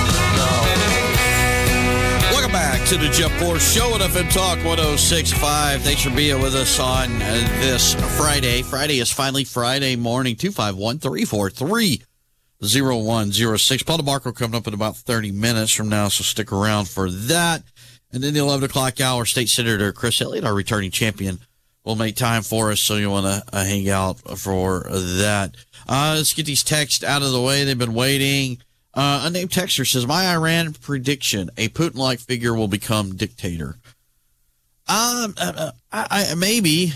Welcome back to the Jeff Porsche Show at F M Talk one oh six point five. Thanks for being with us on uh, this Friday. Friday is finally Friday morning. two five one, three four three, oh one oh six. Paul DeMarco coming up in about thirty minutes from now, so stick around for that. And then the eleven o'clock hour, State Senator Chris Elliott, our returning champion, will make time for us, so you want to uh, hang out for that. Uh, let's get these texts out of the way. They've been waiting. Uh, unnamed texter says, my Iran prediction, a Putin-like figure will become dictator. Um, uh, I, I, maybe.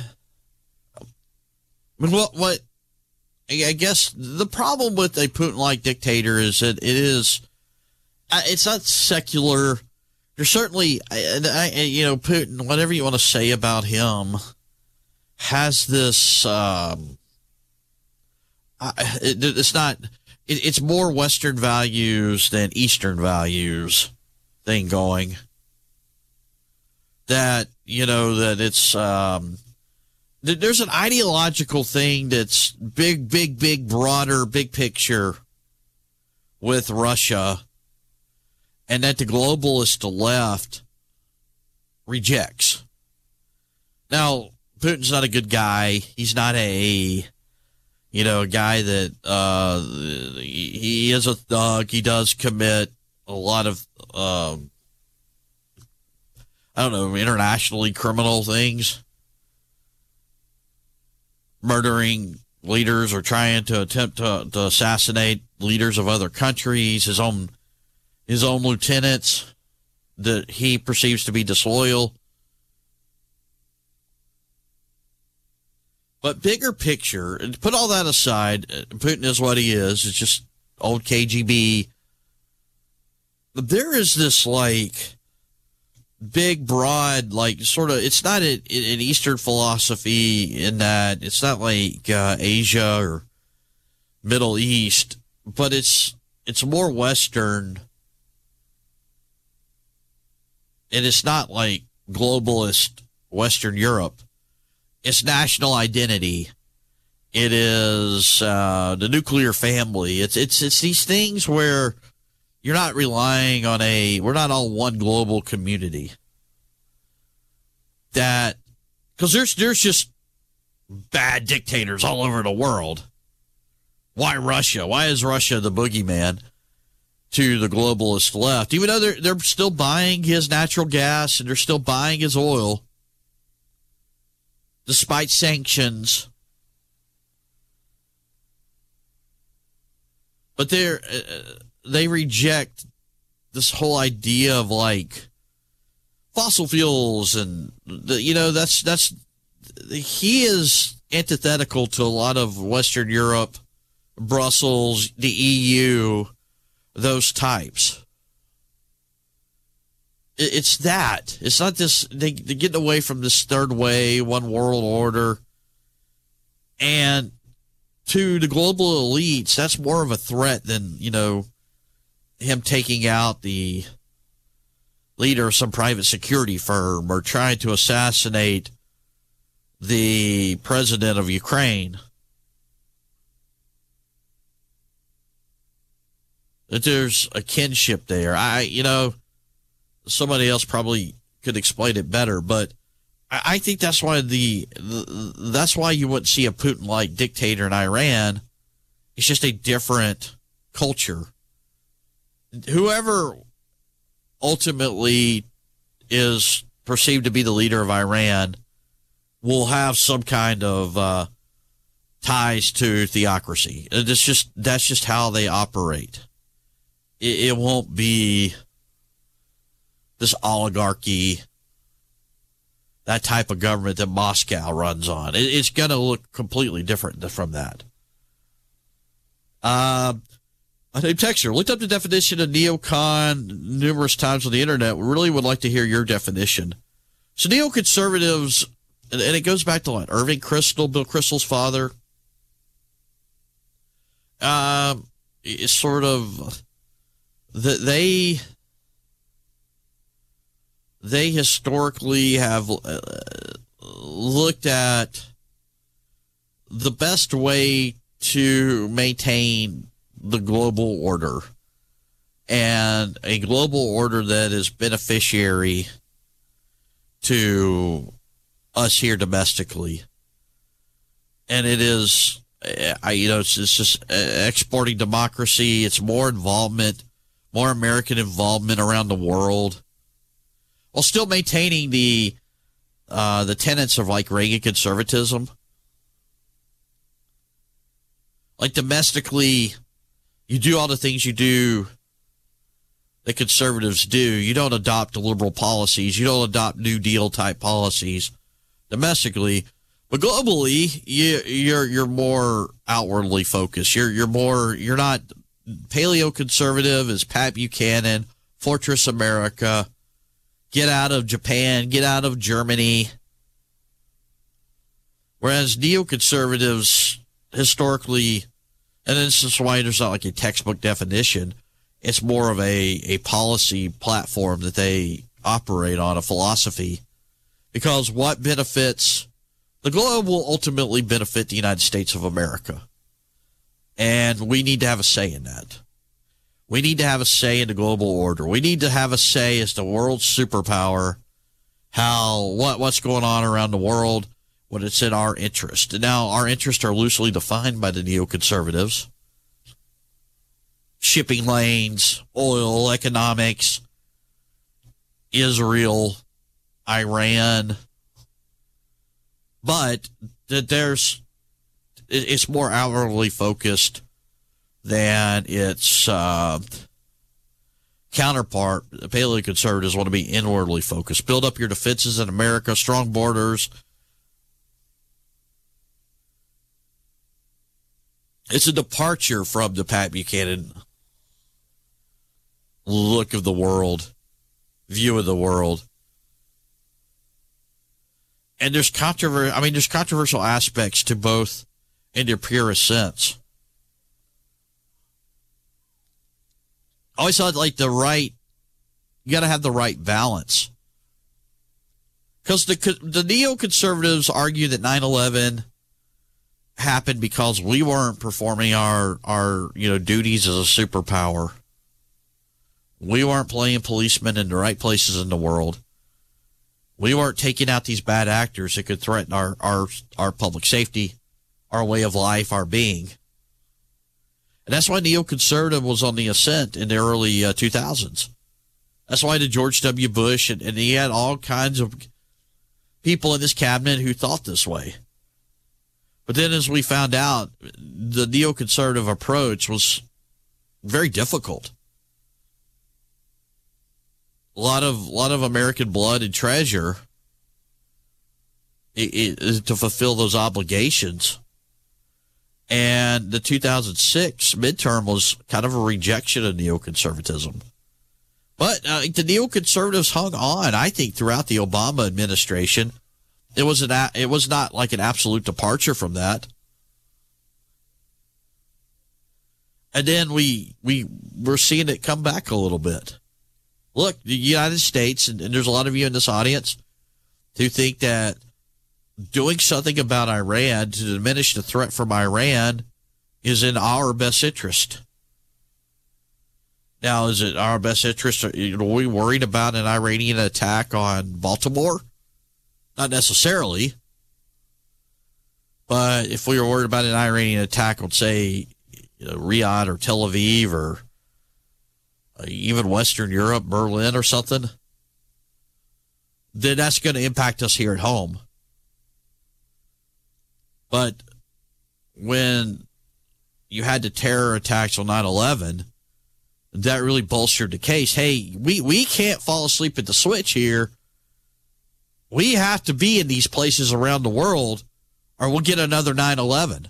But what, what, I guess the problem with a Putin-like dictator is that it is, it's not secular. There's certainly, I, I, you know, Putin, whatever you want to say about him, has this, um, it, it's not, it, it's more Western values than Eastern values thing going. That, you know, that it's, um, th- there's an ideological thing that's big, big, big, broader, big picture with Russia, and that the globalist left rejects. Now, Putin's not a good guy. He's not a, you know, a guy that, uh, he, he is a thug. He does commit a lot of, um, I don't know, internationally criminal things. Murdering leaders or trying to attempt to, to assassinate leaders of other countries, his own, his own lieutenants that he perceives to be disloyal. But bigger picture, put all that aside, Putin is what he is. It's just old K G B. But there is this, like, big, broad, like, sort of, it's not an Eastern philosophy in that it's not like uh, Asia or Middle East, but it's it's more Western. And it's not like globalist Western Europe. It's national identity. It is uh, the nuclear family. It's it's it's these things where you're not relying on a. We're not all one global community. That because there's there's just bad dictators all over the world. Why Russia? Why is Russia the boogeyman to the globalist left? Even though they're they're still buying his natural gas and they're still buying his oil. Despite sanctions, but they're uh, they reject this whole idea of like fossil fuels, and the, you know that's that's he is antithetical to a lot of Western Europe, Brussels, the E U, those types. It's that. It's not this, they, they're getting away from this third way, one world order. And to the global elites, that's more of a threat than, you know, him taking out the leader of some private security firm or trying to assassinate the president of Ukraine. That there's a kinship there. I, you know, somebody else probably could explain it better, but I think that's why the, the that's why you wouldn't see a Putin-like dictator in Iran. It's just a different culture. Whoever ultimately is perceived to be the leader of Iran will have some kind of uh, ties to theocracy. It's just that's just how they operate. It, it won't be this oligarchy, that type of government that Moscow runs on. It, it's going to look completely different from that. Uh, I think Texter looked up the definition of neocon numerous times on the internet. We really would like to hear your definition. So neoconservatives, and, and it goes back to what? Irving Kristol, Bill Kristol's father. Um, it's sort of that they they historically have uh, looked at the best way to maintain the global order, and a global order that is beneficiary to us here domestically. And it is, I, you know, it's, it's just exporting democracy. It's more involvement, more American involvement around the world, while still maintaining the uh, the tenets of like Reagan conservatism. Like domestically, you do all the things you do that conservatives do. You don't adopt liberal policies. You don't adopt New Deal type policies domestically, but globally, you, you're you're more outwardly focused. You're you're more you're not paleo-conservative as Pat Buchanan, Fortress America, get out of Japan, get out of Germany. Whereas neoconservatives historically, and this is why there's not like a textbook definition, it's more of a, a policy platform that they operate on, a philosophy. Because what benefits the globe will ultimately benefit the United States of America. And we need to have a say in that. We need to have a say in the global order. We need to have a say as the world's superpower, how what what's going on around the world, when it's in our interest. And now our interests are loosely defined by the neoconservatives. Shipping lanes, oil, economics, Israel, Iran. But that there's, it's more outwardly focused than its uh, counterpart. The paleoconservatives want to be inwardly focused. Build up your defenses in America, strong borders. It's a departure from the Pat Buchanan look of the world, view of the world. And there's controver- I mean, there's controversial aspects to both in their purest sense. I always thought like the right, you got to have the right balance. Because the, the neoconservatives argue that nine eleven happened because we weren't performing our, our, you know, duties as a superpower. We weren't playing policemen in the right places in the world. We weren't taking out these bad actors that could threaten our, our, our public safety, our way of life, our being. And that's why neoconservative was on the ascent in the early uh, two thousands. That's why the George W. Bush, and, and he had all kinds of people in his cabinet who thought this way. But then as we found out, the neoconservative approach was very difficult. A lot of, lot of American blood and treasure it, it, to fulfill those obligations. And the two thousand six midterm was kind of a rejection of neoconservatism. But uh, the neoconservatives hung on, I think, throughout the Obama administration. It was an a, it was not like an absolute departure from that. And then we we we're seeing it come back a little bit. Look, the United States, and, and there's a lot of you in this audience who think that doing something about Iran to diminish the threat from Iran is in our best interest. Now, is it our best interest? Are we worried about an Iranian attack on Baltimore? Not necessarily. But if we were worried about an Iranian attack on, say, you know, Riyadh or Tel Aviv or even Western Europe, Berlin or something, then that's going to impact us here at home. But when you had the terror attacks on nine eleven, that really bolstered the case. Hey, we, we can't fall asleep at the switch here. We have to be in these places around the world or we'll get another nine eleven.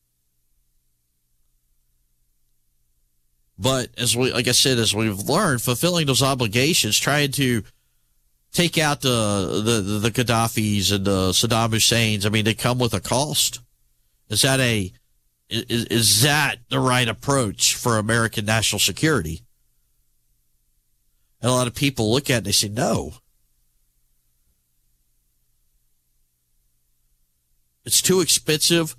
But as we, like I said, as we've learned, fulfilling those obligations, trying to take out the the, the Gaddafis and the Saddam Husseins, I mean, they come with a cost. Is that a is, is that the right approach for American national security? And a lot of people look at it and they say, no. It's too expensive,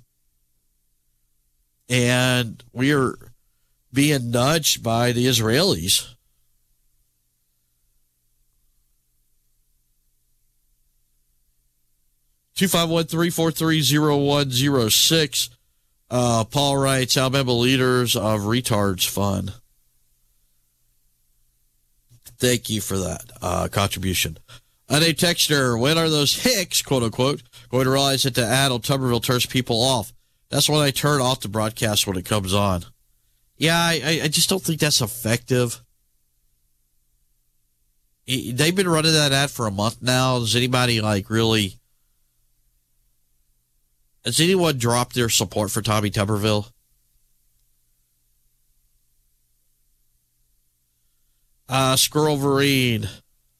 and we are being nudged by the Israelis. two five one, three four three, zero one zero six. Uh, Paul writes, Alabama leaders of retards fun. Thank you for that uh, contribution. And a texter, when are those hicks, quote unquote, going to realize that the ad on Tuberville turns people off? That's when I turn off the broadcast when it comes on. Yeah, I, I just don't think that's effective. They've been running that ad for a month now. Does anybody, like, really... Has anyone dropped their support for Tommy Tuberville? Uh, Squirrel Vereen.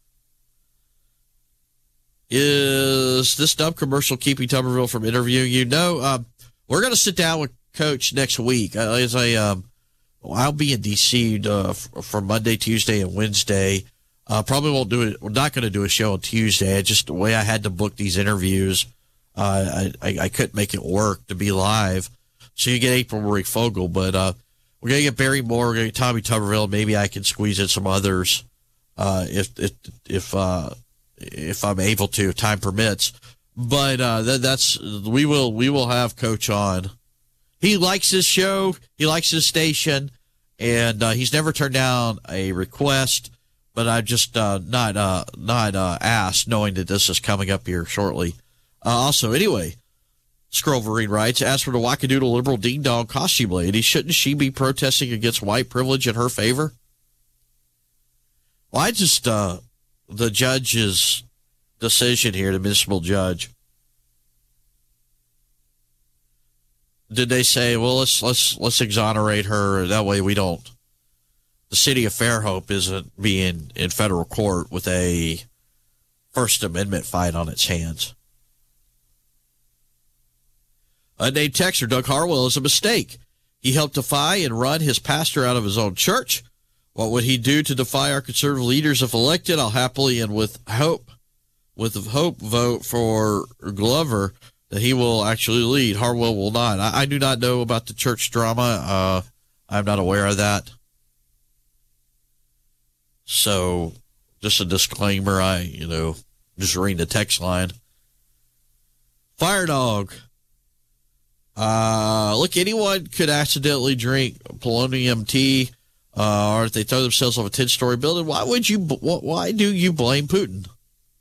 Is this dumb commercial keeping Tuberville from interviewing you? No, um, we're going to sit down with Coach next week. Uh, as I, um, I'll be in D C uh, for Monday, Tuesday, and Wednesday. Uh, probably won't do it. We're not going to do a show on Tuesday. Just the way I had to book these interviews, uh, I, I, I couldn't make it work to be live. So you get April Marie Fogel, but uh, we're going to get Barry Moore, we're going to get Tommy Tuberville. Maybe I can squeeze in some others uh, if if if uh, if I'm able to, if time permits. But uh, that, that's we will we will have Coach on. He likes his show. He likes his station, and uh, he's never turned down a request. But I've just uh, not uh, not uh, asked, knowing that this is coming up here shortly. Uh, also, anyway, Scroll Vereen writes, as for the wackadoodle liberal ding dong costume lady, shouldn't she be protesting against white privilege in her favor? Well, I just uh, the judge's decision here, the municipal judge. Did they say, well, let's let's let's exonerate her, that way we don't, the city of Fairhope isn't being in federal court with a First Amendment fight on its hands. Unnamed texter, Doug Harwell, is a mistake. He helped defy and run his pastor out of his own church. What would he do to defy our conservative leaders if elected? I'll happily and with hope, with hope vote for Glover that he will actually lead. Harwell will not. I, I do not know about the church drama. Uh, I'm not aware of that. So, just a disclaimer. I, you know, just reading the text line. Fire Dog. Uh, look, anyone could accidentally drink polonium tea, uh, or if they throw themselves off a ten-story building. Why would you? Why do you blame Putin?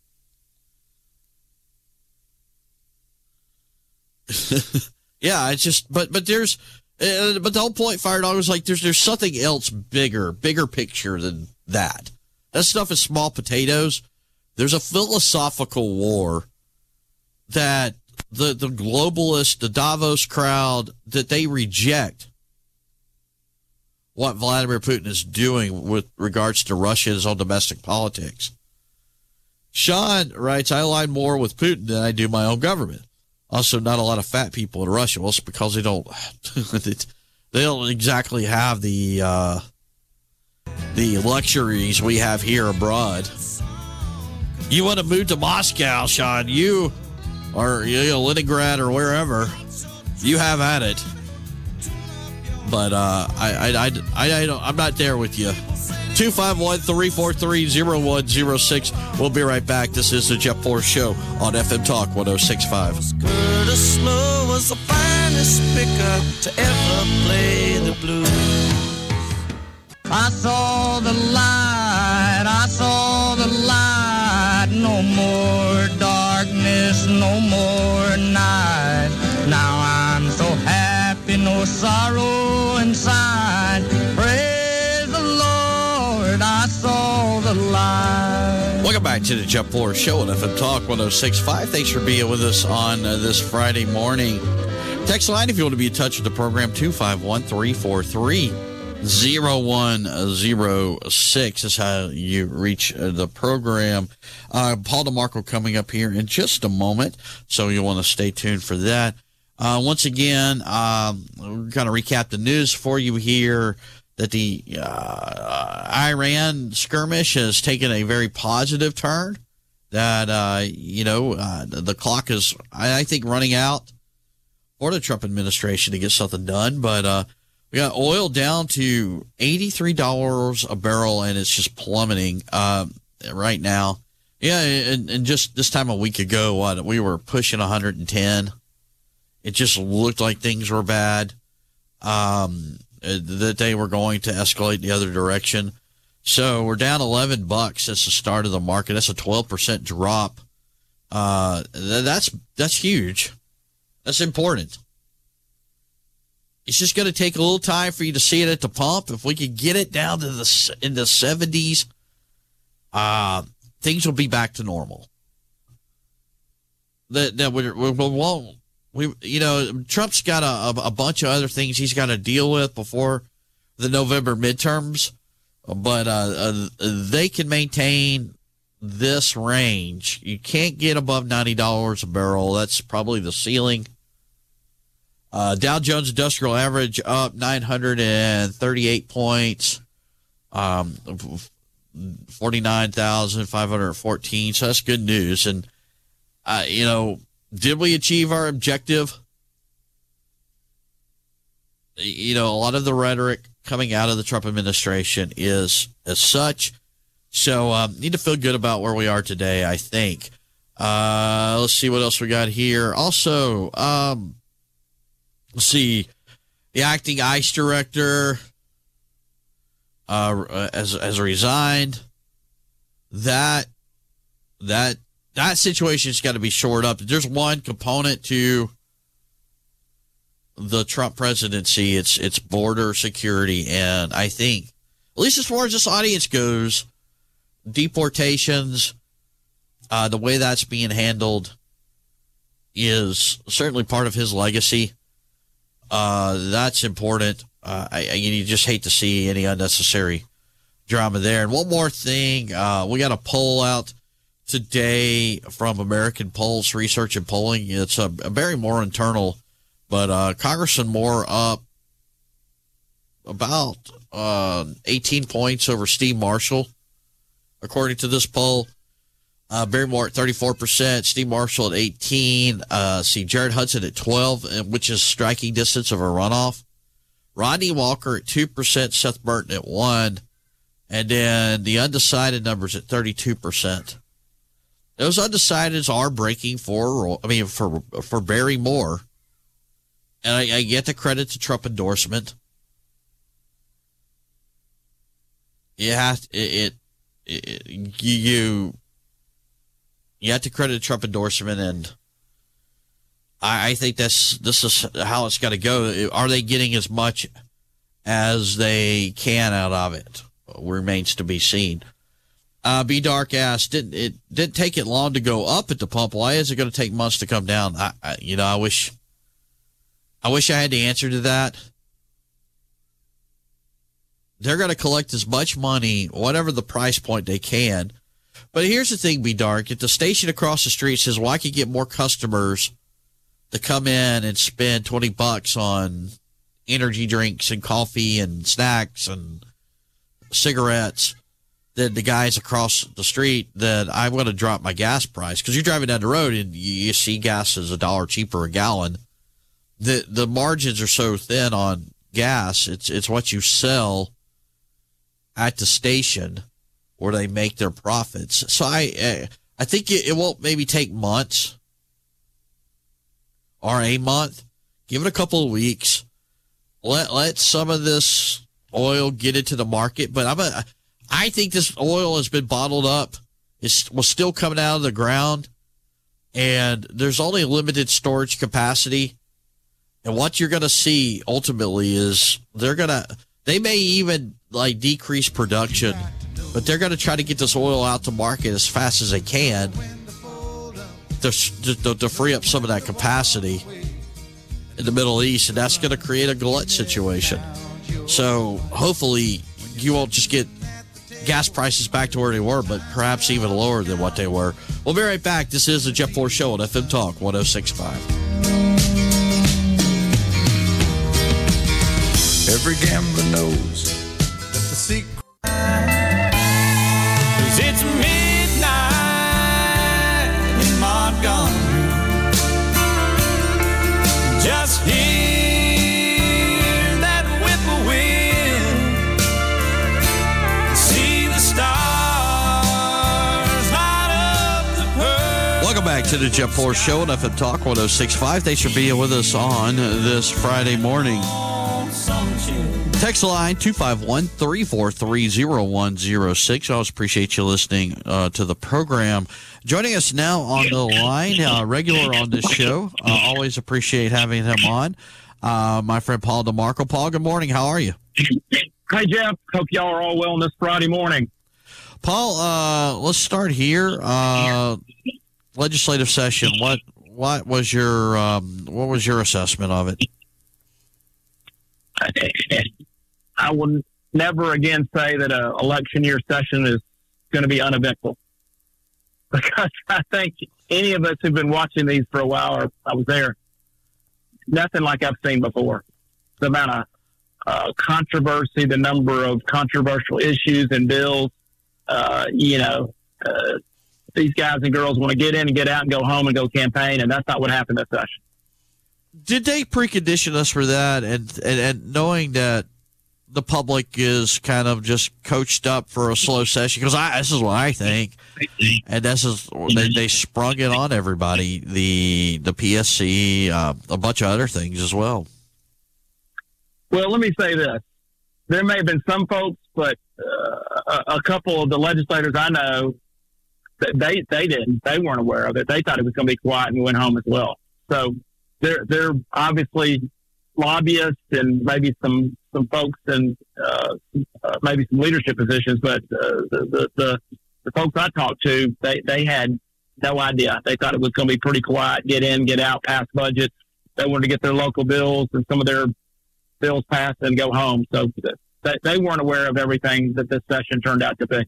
Yeah, it's just, but but there's, uh, but the whole point, Fire Dog, was like there's there's something else bigger, bigger picture than that. That stuff is small potatoes. There's a philosophical war that the the globalists, the Davos crowd, that they reject what Vladimir Putin is doing with regards to Russia and his own domestic politics. Sean writes, I align more with Putin than I do my own government. Also, not a lot of fat people in Russia. Well, it's because they don't they don't exactly have the uh, the luxuries we have here abroad. You want to move to Moscow, Sean? You or you know, Leningrad or wherever, you have at it. But uh, I, I, I, I don't, I'm not there with you. two five one, three four three, zero one zero six. We'll be right back. This is the Jeff Poor Show on F M Talk one oh six point five. Curtis Snow was the finest pickup to ever play the blues. I saw the light, I saw the light no more. back to the Jeff Porter Show on F M Talk one oh six point five. Thanks for being with us on uh, this Friday morning. Text line if you want to be in touch with the program, two five one, three four three, zero one zero six is how you reach uh, the program. Uh, Paul DeMarco coming up here in just a moment, so you'll want to stay tuned for that. Uh, once again, um, we're going to recap the news for you here. That the uh, Iran skirmish has taken a very positive turn. That, uh, you know, uh, the, the clock is, I, I think, running out for the Trump administration to get something done. But uh, we got oil down to eighty-three dollars a barrel, and it's just plummeting uh, right now. Yeah, and, and just this time a week ago, what, we were pushing one hundred ten. It just looked like things were bad. Um... that they were going to escalate the other direction. So we're down eleven bucks since the start of the market. That's a twelve percent drop. Uh, that's, that's huge. That's important. It's just going to take a little time for you to see it at the pump. If we could get it down to the, in the seventies, uh, things will be back to normal. That, that we, we won't, We, you know, Trump's got a, a bunch of other things he's got to deal with before the November midterms, but uh, uh, they can maintain this range. You can't get above ninety dollars a barrel. That's probably the ceiling. Uh, Dow Jones Industrial Average up nine hundred thirty-eight points, um, forty-nine thousand five hundred fourteen. So that's good news. And, uh, you know, did we achieve our objective? You know, a lot of the rhetoric coming out of the Trump administration is as such. So, um, need to feel good about where we are today, I think. Uh, let's see what else we got here. Also, um, let's see, the acting ICE director uh, has, has resigned. That, that, That situation's got to be shored up. There's one component to the Trump presidency. It's it's border security, and I think, at least as far as this audience goes, deportations, uh, the way that's being handled, is certainly part of his legacy. Uh, that's important. Uh, I, I you just hate to see any unnecessary drama there. And one more thing, uh, we got a poll out today from American Polls Research and Polling. It's a, a very more internal, but uh, Congressman Moore up about uh, eighteen points over Steve Marshall, according to this poll. Uh, Barry Moore at thirty-four percent, Steve Marshall at eighteen. Uh, see Jared Hudson at twelve, which is striking distance of a runoff. Rodney Walker at two percent, Seth Burton at one, and then the undecided numbers at thirty-two percent. Those undecideds are breaking for, I mean, for for Barry Moore. And I, I get the credit to Trump endorsement. You have to, it, it, it you you have to credit Trump endorsement, and I, I think that's this is how it's got to go. Are they getting as much as they can out of it? Remains to be seen. Uh, B Dark asked, didn't it didn't take it long to go up at the pump? Why is it going to take months to come down? I, I, you know, I wish, I wish I had the answer to that. They're going to collect as much money, whatever the price point they can. But here's the thing, B Dark. If the station across the street says, well, I could get more customers to come in and spend twenty bucks on energy drinks and coffee and snacks and cigarettes than the guys across the street, that I'm going to drop my gas price. Because you're driving down the road and you see gas is a dollar cheaper a gallon. The the margins are so thin on gas. It's it's what you sell at the station where they make their profits. So I I think it, it won't maybe take months or a month. Give it a couple of weeks. Let let some of this oil get into the market. But I'm a I think this oil has been bottled up. It was still coming out of the ground, and there's only limited storage capacity. And what you're going to see ultimately is they're going to, they may even like decrease production but they're going to try to get this oil out to market as fast as they can to, to, to free up some of that capacity in the Middle East, and that's going to create a glut situation. So hopefully you won't just get gas prices back to where they were, but perhaps even lower than what they were. We'll be right back. This is the Jeff Poor Show on F M Talk one oh six point five. Every gambler knows that the secret. 'Cause it's midnight in Montgomery. Just hear that whippoorwill. See the stars light up the pearl. Welcome back to the Jeff Poor Show on F M Talk one oh six point five. Thanks for being with us on this Friday morning. Text line two five one, three four three, oh one oh six. I always appreciate you listening uh, to the program. Joining us now on the line, uh, regular on this show. Uh, always appreciate having him on. Uh, my friend Paul DeMarco. Paul, good morning. How are you? Hi, Jeff. Hope y'all are all well on this Friday morning. Paul, uh, let's start here. Uh, legislative session. What what was your um, what was your assessment of it? I will never again say that an election year session is going to be uneventful, because I think any of us who've been watching these for a while, or I was there, nothing like I've seen before. The amount of uh, controversy, the number of controversial issues and bills, uh, you know, uh, these guys and girls want to get in and get out and go home and go campaign, and that's not what happened this session. Did they precondition us for that, and, and, and knowing that the public is kind of just coached up for a slow session? Because I, this is what I think, and this is they, they sprung it on everybody. The the P S C, uh, a bunch of other things as well. Well, let me say this: there may have been some folks, but uh, a, a couple of the legislators I know, they they didn't, they weren't aware of it. They thought it was going to be quiet and went home as well. So they're they're obviously lobbyists and maybe some, some folks in uh, uh, maybe some leadership positions, but uh, the, the, the, the folks I talked to, they, they had no idea. They thought it was going to be pretty quiet, get in, get out, pass budgets. They wanted to get their local bills and some of their bills passed and go home. So they, they weren't aware of everything that this session turned out to be.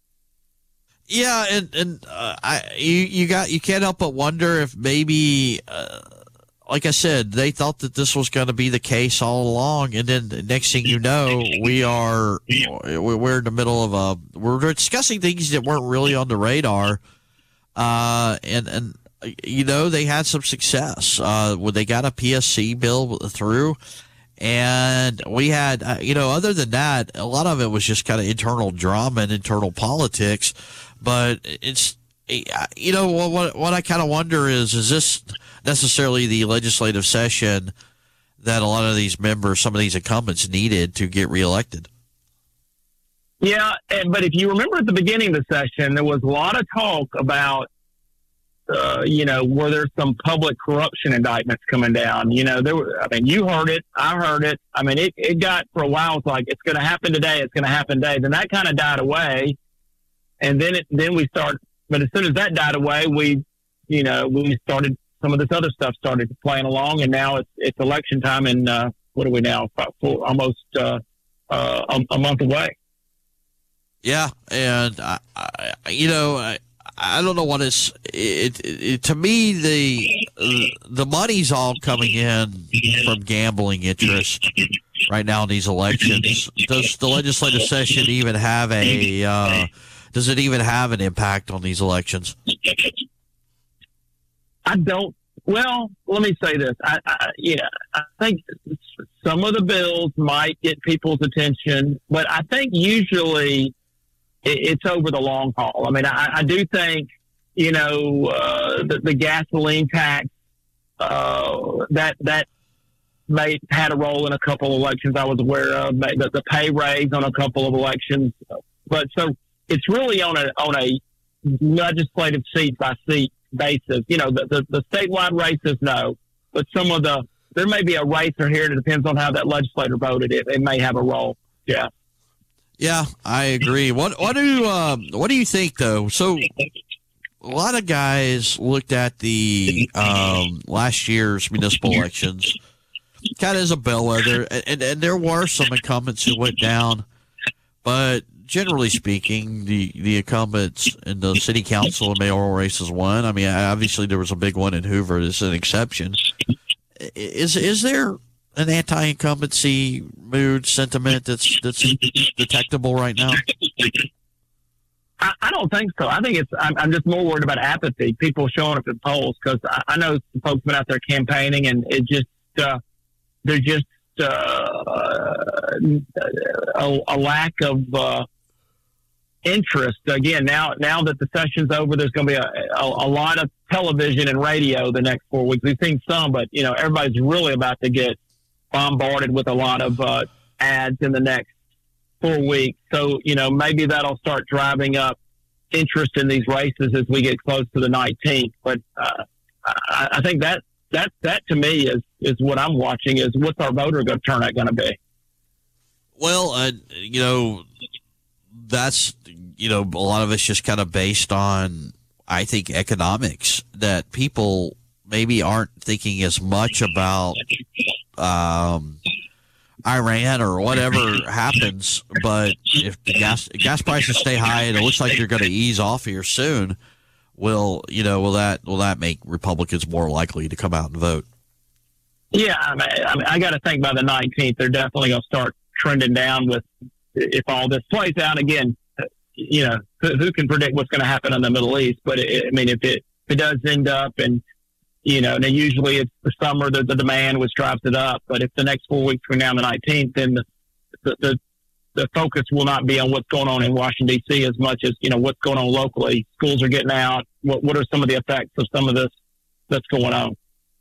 Yeah, and and uh, I you you got you can't help but wonder if maybe. Uh, Like I said, they thought that this was going to be the case all along, and then the next thing you know, we are we're in the middle of a we're discussing things that weren't really on the radar, uh, and and you know they had some success. Uh, when they got a P S C bill through, and we had uh, you know other than that, a lot of it was just kind of internal drama and internal politics, but it's. You know, what what I kind of wonder is, is this necessarily the legislative session that a lot of these members, some of these incumbents needed to get reelected? Yeah, and, but if you remember at the beginning of the session, there was a lot of talk about, uh, you know, were there some public corruption indictments coming down? You know, there were, I mean, you heard it, I heard it. I mean, it, it got for a while, it's like, it's going to happen today, it's going to happen today. Then that kind of died away. And then it, then we start, but as soon as that died away, we, you know, we started, some of this other stuff started playing along, and now it's, it's election time, and uh, what are we now? About four, almost uh, uh, a, a month away. Yeah, and I, I, you know, I, I don't know what it's. It, it, it to me the the money's all coming in from gambling interest right now in these elections. Does the legislative session even have a? Uh, does it even have an impact on these elections? I don't. Well, let me say this. I, I, yeah, I think some of the bills might get people's attention, but I think usually it, it's over the long haul. I mean, I, I do think, you know, uh, the, the gasoline tax, uh, that that may had a role in a couple of elections I was aware of. The, the pay raise on a couple of elections, but so it's really on a on a legislative seat by seat basis. You know, the, the, the statewide races, no, but some of the, there may be a race or here, and it depends on how that legislator voted. It, it may have a role. Yeah. Yeah, I agree. What what do um, what do you think though? So a lot of guys looked at the um, last year's municipal elections kind of as a bellwether, and, and there were some incumbents who went down, but generally speaking, the, the incumbents in the city council and mayoral races won. I mean, obviously there was a big one in Hoover. This is an exception. Is is there an anti-incumbency mood sentiment that's that's detectable right now? I, I don't think so. I think it's. I'm, I'm just more worried about apathy. People showing up at polls because I, I know some folks been out there campaigning, and it just uh, they're just uh, a, a lack of uh, interest. Again, now now that the session's over, there's going to be a, a, a lot of television and radio the next four weeks. We've seen some, but you know everybody's really about to get bombarded with a lot of uh, ads in the next four weeks. So, you know, maybe that'll start driving up interest in these races as we get close to the nineteenth. But uh, I, I think that, that, that to me is, is what I'm watching is what's our voter turnout going to be? Well, uh, you know, that's, you know, a lot of it's just kind of based on, I think, economics, that people maybe aren't thinking as much about um, Iran or whatever happens, but if the gas gas prices stay high and it looks like they're going to ease off here soon, will you know will that will that make Republicans more likely to come out and vote? Yeah, I mean, I, mean, I got to think by the nineteenth they're definitely going to start trending down with if all this plays out again. You know, who, who can predict what's going to happen in the Middle East? But it, I mean, if it if it does end up and you know, and usually it's the summer, the, the demand which drives it up. But if the next four weeks from now, the nineteenth, then the, the, the, the focus will not be on what's going on in Washington, D C as much as, you know, what's going on locally. Schools are getting out. What, what are some of the effects of some of this that's going on?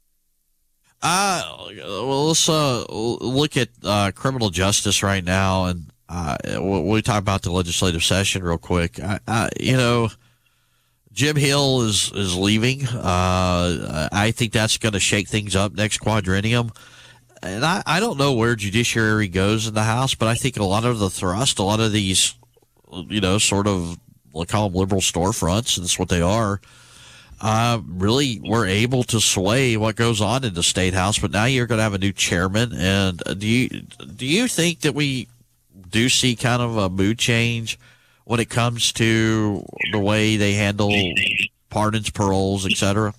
Uh, well, let's uh, look at uh, criminal justice right now. And uh, we talk about the legislative session real quick. I, I, you know, Jim Hill is, is leaving. Uh, I think that's going to shake things up next quadrennium. And I, I don't know where judiciary goes in the House, but I think a lot of the thrust, a lot of these, you know, sort of, we'll call them liberal storefronts, and that's what they are, uh, really were able to sway what goes on in the State House. But now you're going to have a new chairman. And do you, do you think that we do see kind of a mood change when it comes to the way they handle pardons, paroles, et cetera?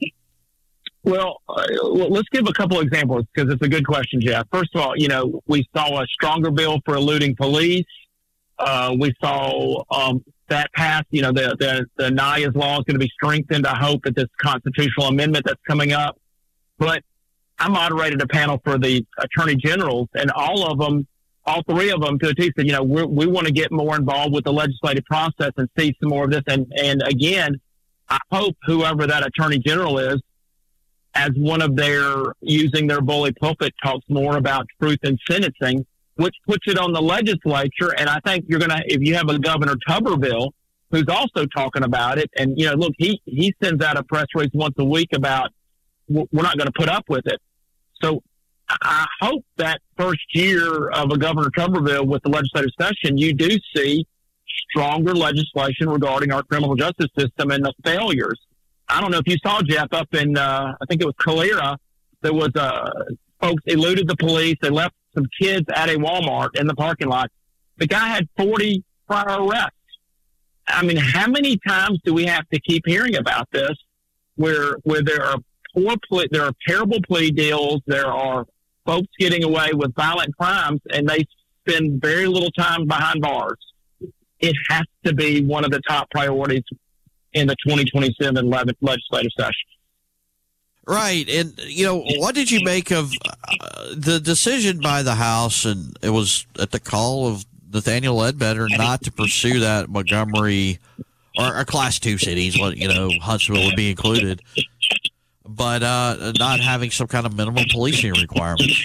Well, uh, let's give a couple examples because it's a good question, Jeff. First of all, you know, we saw a stronger bill for eluding police. Uh, we saw um, that pass, you know, the, the, the NIA's law is going to be strengthened. I hope at this constitutional amendment that's coming up. But I moderated a panel for the attorney generals, and all of them, all three of them to a T said, you know, we're, we want to get more involved with the legislative process and see some more of this. And, and again, I hope whoever that attorney general is, as one of their, using their bully pulpit, talks more about truth in sentencing, which puts it on the legislature. And I think you're going to, if you have a Governor Tuberville, who's also talking about it, and, you know, look, he, he sends out a press release once a week about, we're not going to put up with it. So I hope that first year of a Governor Tuberville with the legislative session, you do see stronger legislation regarding our criminal justice system and the failures. I don't know if you saw, Jeff, up in, uh, I think it was Calera, there was uh, folks eluded the police. They left some kids at a Walmart in the parking lot. The guy had forty prior arrests. I mean, how many times do we have to keep hearing about this where where there are poor plea, there are terrible plea deals, there are folks getting away with violent crimes, and they spend very little time behind bars? It has to be one of the top priorities in the twenty twenty-seven legislative session. Right. And, you know, what did you make of uh, the decision by the House, and it was at the call of Nathaniel Ledbetter, not to pursue that Montgomery or, or class two cities, you know, Huntsville would be included, but uh, not having some kind of minimum policing requirements?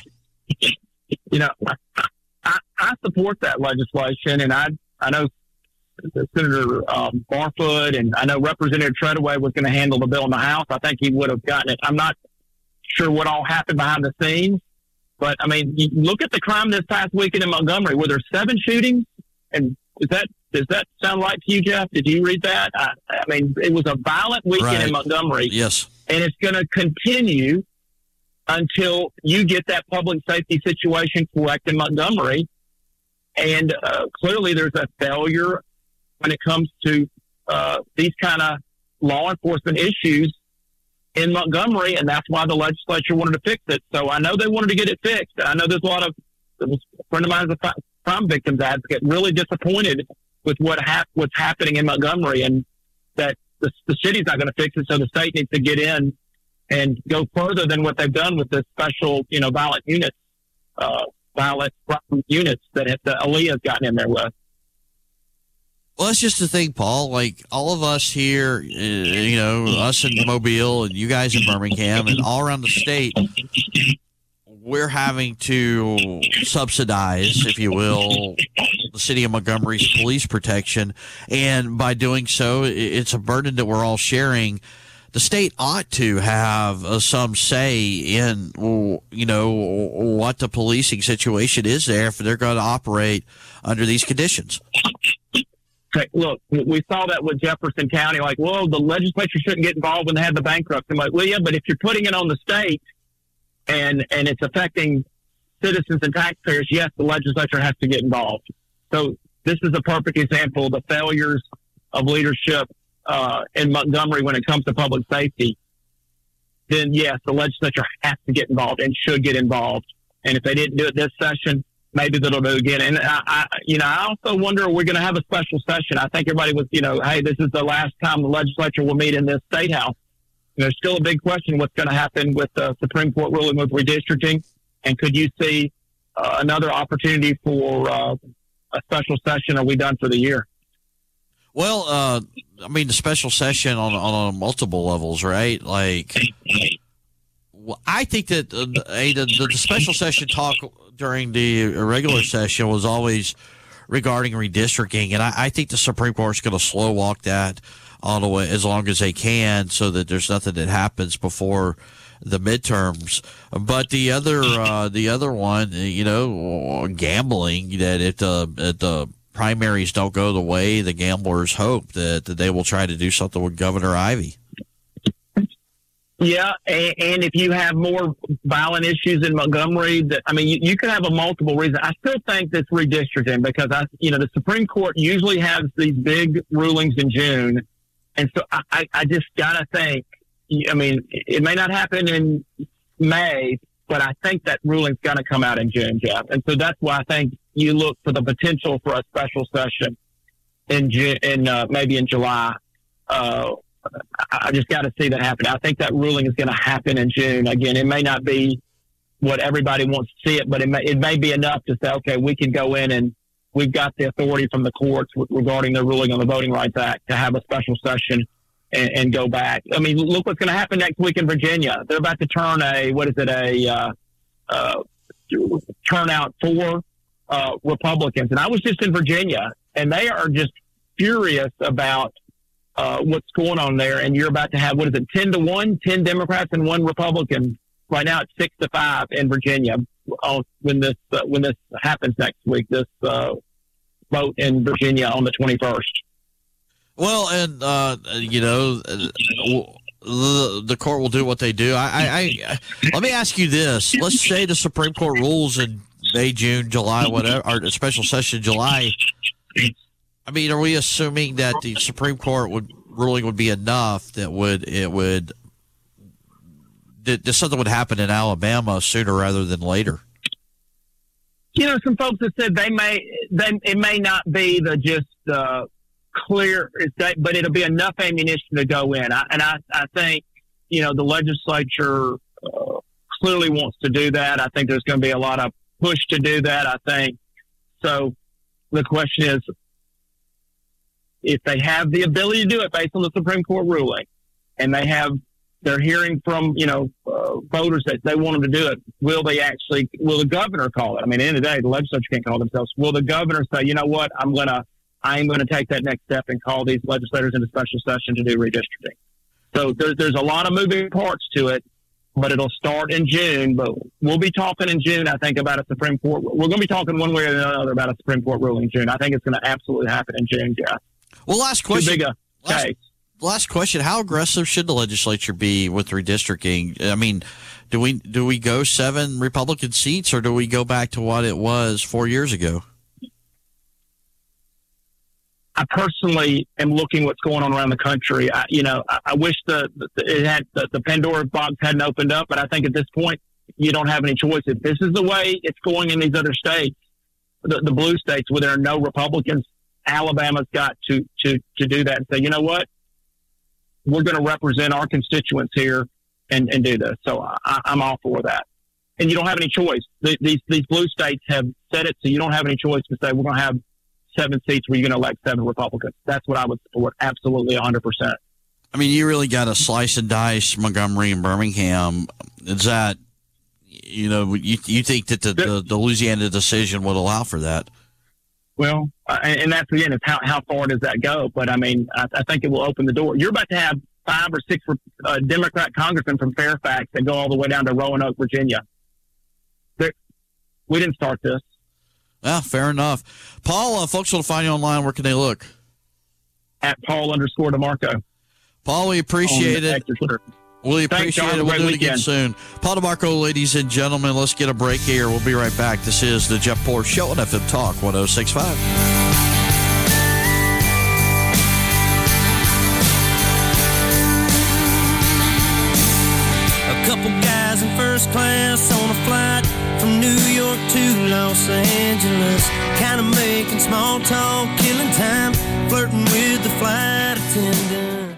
You know, I, I support that legislation, and I, I know Senator um, Barfoot, and I know Representative Treadaway was going to handle the bill in the House. I think he would have gotten it. I'm not sure what all happened behind the scenes, but I mean, you look at the crime this past weekend in Montgomery, where there's seven shootings And is that does that sound right to you, Jeff? Did you read that? I, I mean, it was a violent weekend right. in Montgomery. Yes. And it's going to continue until you get that public safety situation correct in Montgomery. And uh, clearly there's a failure when it comes to uh, these kind of law enforcement issues in Montgomery, and that's why the legislature wanted to fix it. So I know they wanted to get it fixed. I know there's a lot of a friend of mine is a crime victims advocate, really disappointed with what hap- what's happening in Montgomery, and that the, the city's not going to fix it, so the state needs to get in and go further than what they've done with the special, you know, violent units, uh, violent units that have, the Aaliyah's gotten in there with. Well, that's just the thing, Paul. Like, all of us here, uh, you know, us in Mobile and you guys in Birmingham and all around the state, we're having to subsidize, if you will, the city of Montgomery's police protection. And by doing so, it's a burden that we're all sharing. The state ought to have uh, some say in, you know, what the policing situation is there if they're going to operate under these conditions. Okay, look, we saw that with Jefferson County. Like, well, the legislature shouldn't get involved when they have the bankruptcy. I'm like, well, yeah, but if you're putting it on the state and and it's affecting citizens and taxpayers, yes, the legislature has to get involved. So this is a perfect example of the failures of leadership uh, in Montgomery when it comes to public safety. Then, yes, the legislature has to get involved and should get involved. And if they didn't do it this session, maybe they'll do it again. And I, I, you know, I also wonder, are we going to have a special session? I think everybody was, you know, hey, this is the last time the legislature will meet in this state house. And there's still a big question what's going to happen with the Supreme Court ruling with redistricting. And could you see uh, another opportunity for uh, a special session? Are we done for the year? Well, uh, I mean, the special session on, on multiple levels, right? Like, well, I think that uh, the, the, the special session talk during the regular session was always regarding redistricting, and I, I think the Supreme Court's going to slow walk that all the way as long as they can, so that there's nothing that happens before the midterms. But the other, uh, the other one, you know, gambling, that if the if the primaries don't go the way the gamblers hope, that, that they will try to do something with Governor Ivey. Yeah, and, and if you have more violent issues in Montgomery, that I mean, you, you could have a multiple reason. I still think that's redistricting because I, you know, the Supreme Court usually has these big rulings in June, and so I, I, I just gotta think. I mean, it may not happen in May, but I think that ruling's gonna come out in June, Jeff, and so that's why I think you look for the potential for a special session in June, in uh, maybe in July. Uh, I just got to see that happen. I think that ruling is going to happen in June. Again, it may not be what everybody wants to see it, but it may, it may be enough to say, okay, we can go in and we've got the authority from the courts regarding their ruling on the Voting Rights Act to have a special session and, and go back. I mean, look what's going to happen next week in Virginia. They're about to turn a, what is it, a uh, uh, turn out for uh, Republicans. And I was just in Virginia, and they are just furious about Uh, what's going on there, and you're about to have, what is it, ten to one, ten Democrats and one Republican. Right now it's six to five in Virginia uh, when this uh, when this happens next week, this uh, vote in Virginia on the twenty-first. Well, and, uh, you know, the, the court will do what they do. I, I, I let me ask you this. Let's say the Supreme Court rules in May, June, July, whatever, or a special session in July. I mean, are we assuming that the Supreme Court would ruling would be enough that would it would that, that something would happen in Alabama sooner rather than later? You know, some folks have said they may they it may not be the just uh, clear, but it'll be enough ammunition to go in. I, and I I think you know the legislature uh, clearly wants to do that. I think there's going to be a lot of push to do that. I think so. The question is, if they have the ability to do it based on the Supreme Court ruling, and they have, they're hearing from, you know, uh, voters that they want them to do it, will they actually, will the governor call it? I mean, at the end of the day, the legislature can't call themselves. Will the governor say, you know what, I'm going to, I am going to take that next step and call these legislators into special session to do redistricting? So there's, there's a lot of moving parts to it. but it'll start in June. But we'll be talking in June, I think, about a Supreme Court. We're going to be talking one way or another about a Supreme Court ruling in June. I think it's going to absolutely happen in June, Jeff. Well, last question. Too big a last, case. last question. How aggressive should the legislature be with redistricting? I mean, do we do we go seven Republican seats, or do we go back to what it was four years ago? I personally am looking what's going on around the country. I, you know, I, I wish the, the it had the, the Pandora's box hadn't opened up, but I think at this point you don't have any choice. If this is the way it's going in these other states, the, the blue states where there are no Republicans, Alabama's got to to to do that and say, you know what, we're going to represent our constituents here and, and do this. So I, I'm all for that. And you don't have any choice. The, these these blue states have said it, so you don't have any choice to say we're going to have seven seats where you're going to elect seven Republicans. That's what I would support. Absolutely, one hundred percent. I mean, you really got to slice and dice Montgomery and Birmingham. Is that, you know, you you think that the, the, the Louisiana decision would allow for that? Well, uh, and that's, again, is how, how far does that go? But, I mean, I, I think it will open the door. You're about to have five or six uh, Democrat congressmen from Fairfax that go all the way down to Roanoke, Virginia. They're, we didn't start this. Yeah, fair enough. Paul, uh, folks will find you online. Where can they look? At Paul underscore DeMarco. Paul, we appreciate it. We appreciate Thanks, it. We'll do it weekend. again soon. Paul DeMarco, ladies and gentlemen, let's get a break here. We'll be right back. This is the Jeff Poor Show on F M Talk one oh six point five. A couple guys in first class on a flight from New York to Los Angeles, kind of making small talk, killing time, flirting with the flight attendant.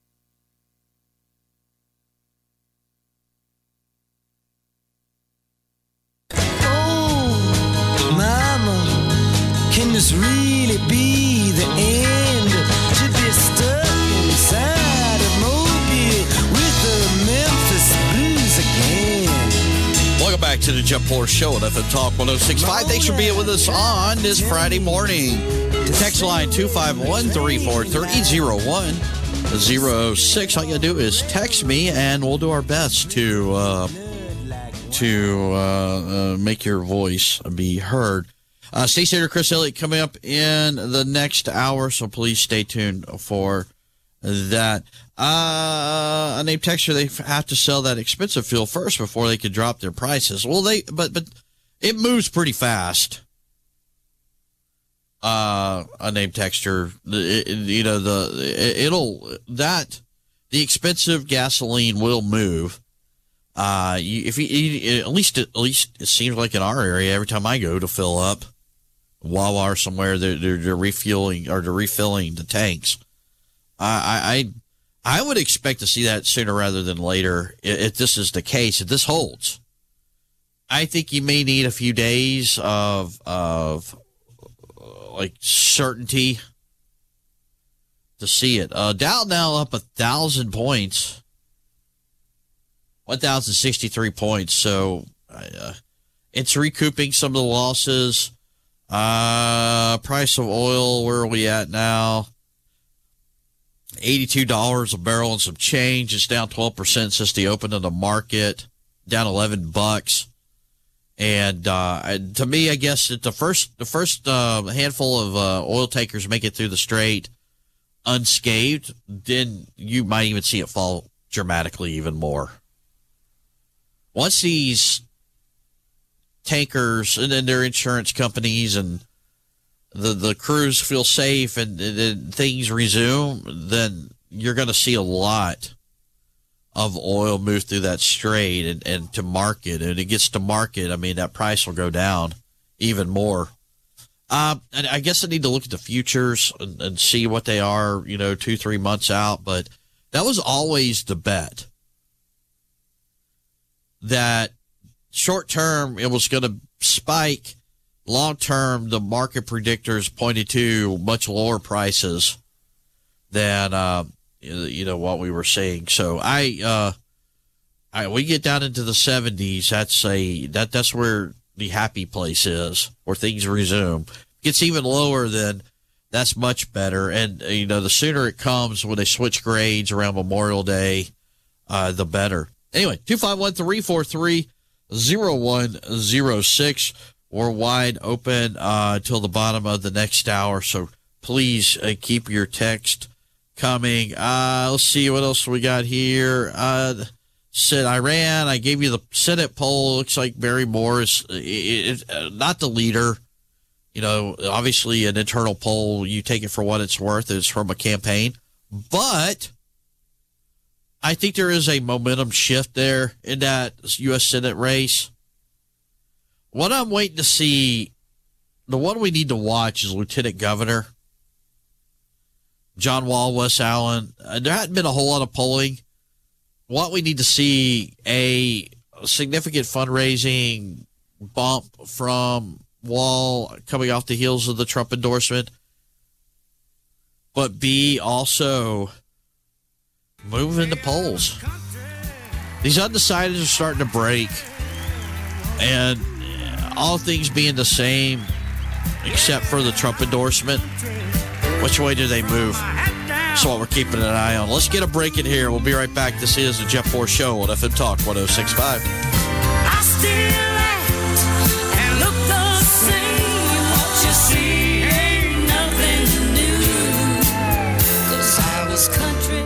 Oh, mama, can this really be the end? To be stuck inside of Mobile with the Memphis Blues again. Welcome back to the Jeff Poor Show at F M Talk one oh six point five. Thanks for being with us on this Friday morning. Text line two five one, three four three, zero one zero six. All you gotta do is text me, and we'll do our best to uh, to uh, uh, make your voice be heard. Uh, State Senator Chris Elliott coming up in the next hour, so please stay tuned for that. Uh, a named texter, they have to sell that expensive fuel first before they could drop their prices. Well, they, but, but it moves pretty fast. Uh, a named texter, it, you know, the, it, it'll, that, the expensive gasoline will move. Uh, you, if you, you, at least, at least it seems like in our area, every time I go to fill up, Wawa or somewhere, they're, they're, they're refueling or they're refilling the tanks. I, I, I would expect to see that sooner rather than later. If this is the case, if this holds, I think you may need a few days of, of like certainty to see it. Uh, Dow now up a thousand points. one thousand sixty-three points. So uh, it's recouping some of the losses. Uh, price of oil, where are we at now? eighty-two dollars a barrel and some change. It's down twelve percent since the open of the market, down eleven bucks. And uh, to me, I guess that the first the first uh, handful of uh, oil tankers make it through the strait unscathed, then you might even see it fall dramatically even more. Once these tankers and then their insurance companies and the the crews feel safe and then things resume, then you're going to see a lot of oil move through that strait and, and to market. And it gets to market, I mean, that price will go down even more. Um, and I guess I need to look at the futures and, and see what they are, you know, two, three months out. But that was always the bet, that short term it was going to spike. Long term, the market predictors pointed to much lower prices than uh, you know what we were seeing. So I, uh, I we get down into the seventies. That's a that that's where the happy place is, where things resume. Gets even lower, then that's much better. And you know, the sooner it comes when they switch grades around Memorial Day, uh, the better. Anyway, two five one, three four three, zero one zero six. We're wide open uh, till the bottom of the next hour, so please uh, keep your text coming. Uh, let's see what else we got here. Uh, said Iran. I gave you the Senate poll. Looks like Barry Moore is it, it, uh, not the leader. You know, obviously an internal poll, you take it for what it's worth. It's from a campaign. But I think there is a momentum shift there in that U S Senate race. What I'm waiting to see, the one we need to watch is Lieutenant Governor John Wall, Wes Allen. Uh, there hadn't been a whole lot of polling. What we need to see, a significant fundraising bump from Wall coming off the heels of the Trump endorsement. But B, also move into polls. These undecideds are starting to break. And all things being the same, except for the Trump endorsement, which way do they move? That's what we're keeping an eye on. Let's get a break in here. We'll be right back. This is the Jeff Poor Show on F M Talk one oh six point five. I still act and look the same. What you see ain't nothing new. 'Cause I was country.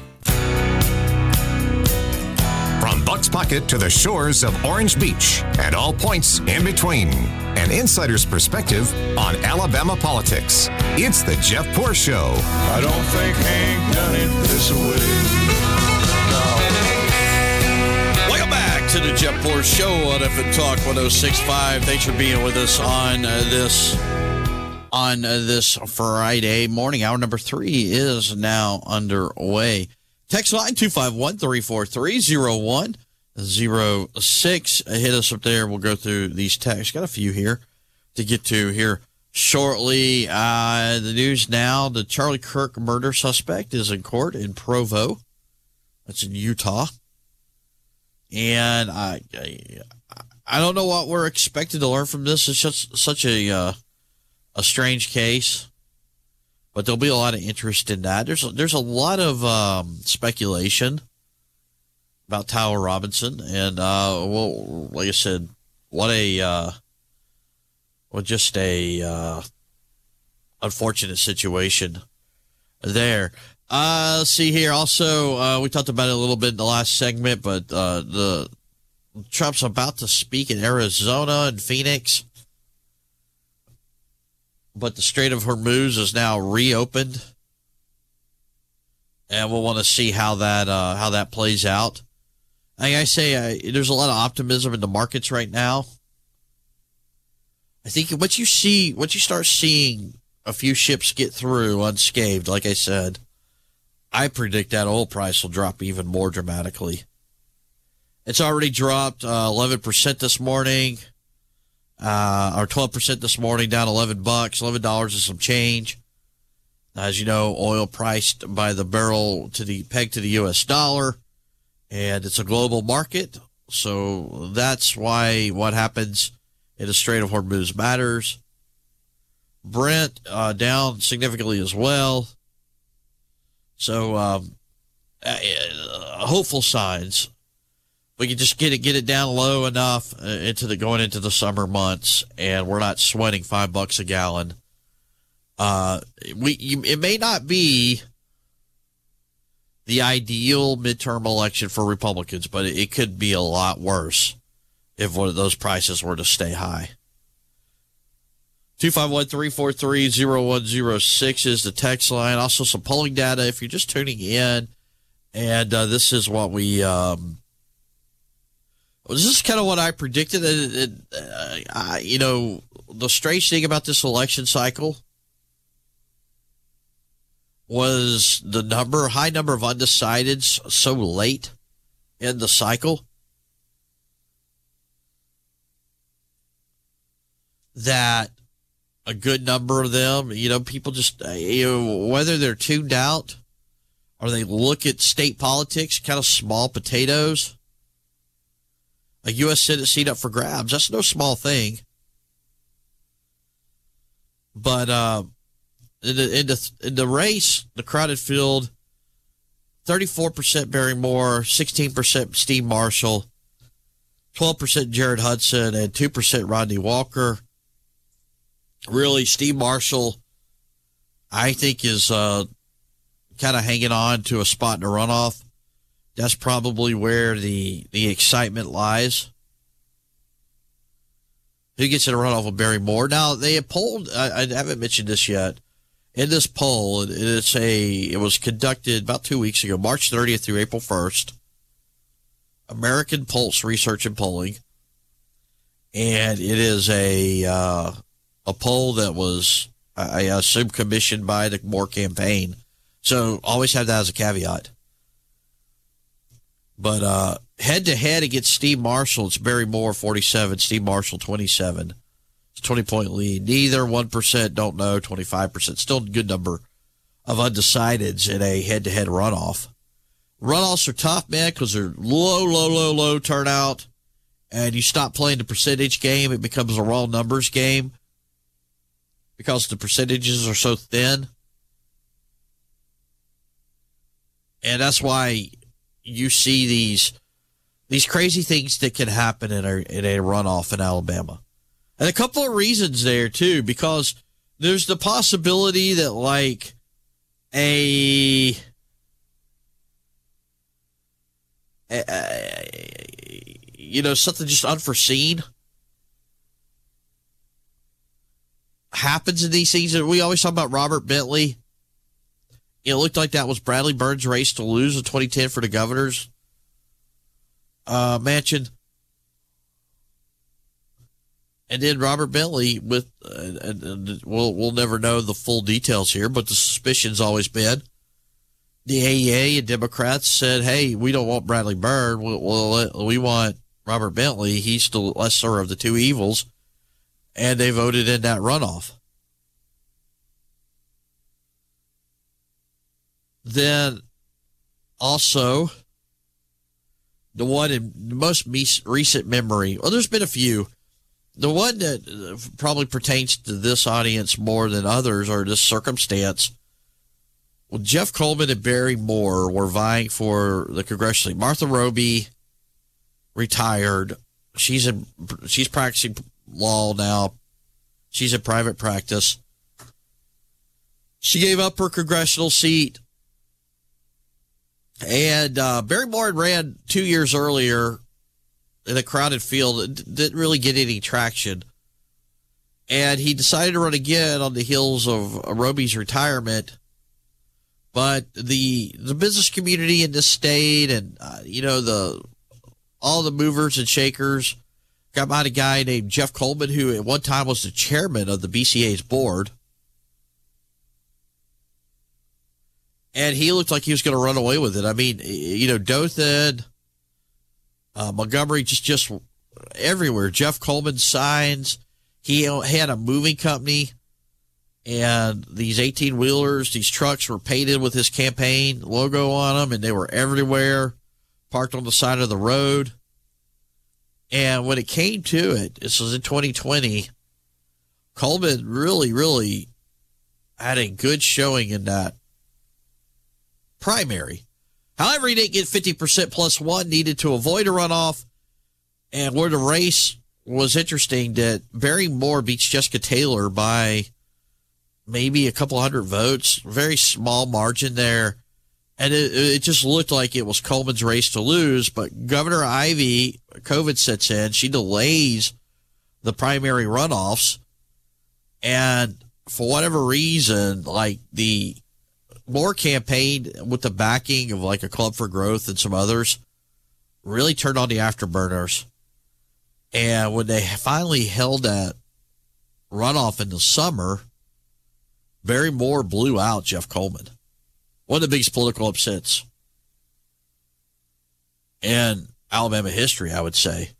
From Buck's Pocket to the shores of Orange Beach and all points in between. An insider's perspective on Alabama politics. It's the Jeff Poor Show. I don't think Hank done it this way. Welcome back to the Jeff Poor Show on F M Talk one oh six point five. Thanks for being with us on uh, this on uh, this Friday morning. Hour number three is now underway. Text line two five one, three four three, zero one zero six. Hit us up there. We'll go through these texts. Got a few here to get to here shortly. Uh, the news now, the Charlie Kirk murder suspect is in court in Provo. That's in Utah. And I, I, I don't know what we're expected to learn from this. It's just such a, uh, a strange case. But there'll be a lot of interest in that. There's a, there's a lot of um, speculation about Tyler Robinson, and uh, well, like I said, what a uh, well, just a uh, unfortunate situation there. Uh, let's see here. Also, uh, we talked about it a little bit in the last segment, but uh, the Trump's about to speak in Arizona and Phoenix. But the Strait of Hormuz is now reopened, and we'll want to see how that uh, how that plays out. Like I say, uh, there's a lot of optimism in the markets right now. I think once you see, once you start seeing a few ships get through unscathed, like I said, I predict that oil price will drop even more dramatically. It's already dropped uh, eleven percent this morning. Uh, or twelve percent this morning, down eleven bucks, eleven dollars and some change. As you know, oil priced by the barrel to the peg to the U S dollar, and it's a global market. So that's why what happens in the Strait of Hormuz matters. Brent uh, down significantly as well. So um, uh, hopeful signs. We can just get it get it down low enough uh, into the going into the summer months, and we're not sweating five bucks a gallon. Uh, we you, it may not be the ideal midterm election for Republicans, but it, it could be a lot worse if one of those prices were to stay high. two five one, three four three, zero one zero six is the text line. Also, some polling data if you're just tuning in, and uh, this is what we. Um, This is kind of what I predicted. It, it, uh, I, you know, the strange thing about this election cycle was the number, high number of undecideds so late in the cycle that a good number of them, you know, people just, you know, whether they're tuned out or they look at state politics, kind of small potatoes. A U S Senate seat up for grabs. That's no small thing. But uh, in, the, in, the, in the race, the crowded field thirty-four percent Barrymore, sixteen percent Steve Marshall, twelve percent Jared Hudson, and two percent Rodney Walker. Really, Steve Marshall, I think, is uh, kind of hanging on to a spot in the runoff. That's probably where the the excitement lies. Who gets in a runoff with Barrymore? Now, they have polled, I, I haven't mentioned this yet. In this poll, it, it's a, it was conducted about two weeks ago, March thirtieth through April first. American Pulse Research and Polling. And it is a uh, a poll that was, I assume, commissioned by the Moore campaign. So always have that as a caveat. But uh, head-to-head against Steve Marshall, it's Barrymore forty-seven, Steve Marshall twenty-seven. It's a twenty-point lead. Neither one percent don't know, twenty-five percent. Still a good number of undecideds in a head-to-head runoff. Runoffs are tough, man, because they're low, low, low, low turnout. And you stop playing the percentage game, it becomes a raw numbers game because the percentages are so thin. And that's why you see these these crazy things that can happen in a, in a runoff in Alabama. And a couple of reasons there, too, because there's the possibility that, like, a, a, a you know, something just unforeseen happens in these things. We always talk about Robert Bentley. It looked like that was Bradley Burns' race to lose in twenty ten for the governor's uh, mansion. And then Robert Bentley, with uh, and, and we'll we'll never know the full details here, but the suspicion's always been the A E A and Democrats said, "Hey, we don't want Bradley Burns. We, we'll, we want Robert Bentley. He's the lesser of the two evils," and they voted in that runoff. Then also the one in the most recent memory, well, there's been a few. The one that probably pertains to this audience more than others or this circumstance, well, Jeff Coleman and Barry Moore were vying for the congressional seat. Martha Roby retired. She's in, she's practicing law now. She's in private practice. She gave up her congressional seat. And uh, Barry Moore ran two years earlier in a crowded field. It didn't really get any traction. And he decided to run again on the heels of Roby's retirement. But the the business community in this state and, uh, you know, the all the movers and shakers got behind a guy named Jeff Coleman, who at one time was the chairman of the B C A's board. And he looked like he was going to run away with it. I mean, you know, Dothan, uh, Montgomery, just, just everywhere. Jeff Coleman signs. He had a moving company, and these eighteen-wheelers, these trucks were painted with his campaign logo on them, and they were everywhere, parked on the side of the road. And when it came to it, this was in twenty twenty, Coleman really, really had a good showing in that primary. However, he didn't get fifty percent plus one needed to avoid a runoff. And where the race was interesting, that Barry Moore beats Jessica Taylor by maybe a couple hundred votes, very small margin there. And it, it just looked like it was Coleman's race to lose. But Governor Ivey, COVID sets in, she delays the primary runoffs. And for whatever reason, like the Moore campaign, with the backing of like a Club for Growth and some others, really turned on the afterburners. And when they finally held that runoff in the summer, Barry Moore blew out Jeff Coleman. One of the biggest political upsets in Alabama history, I would say.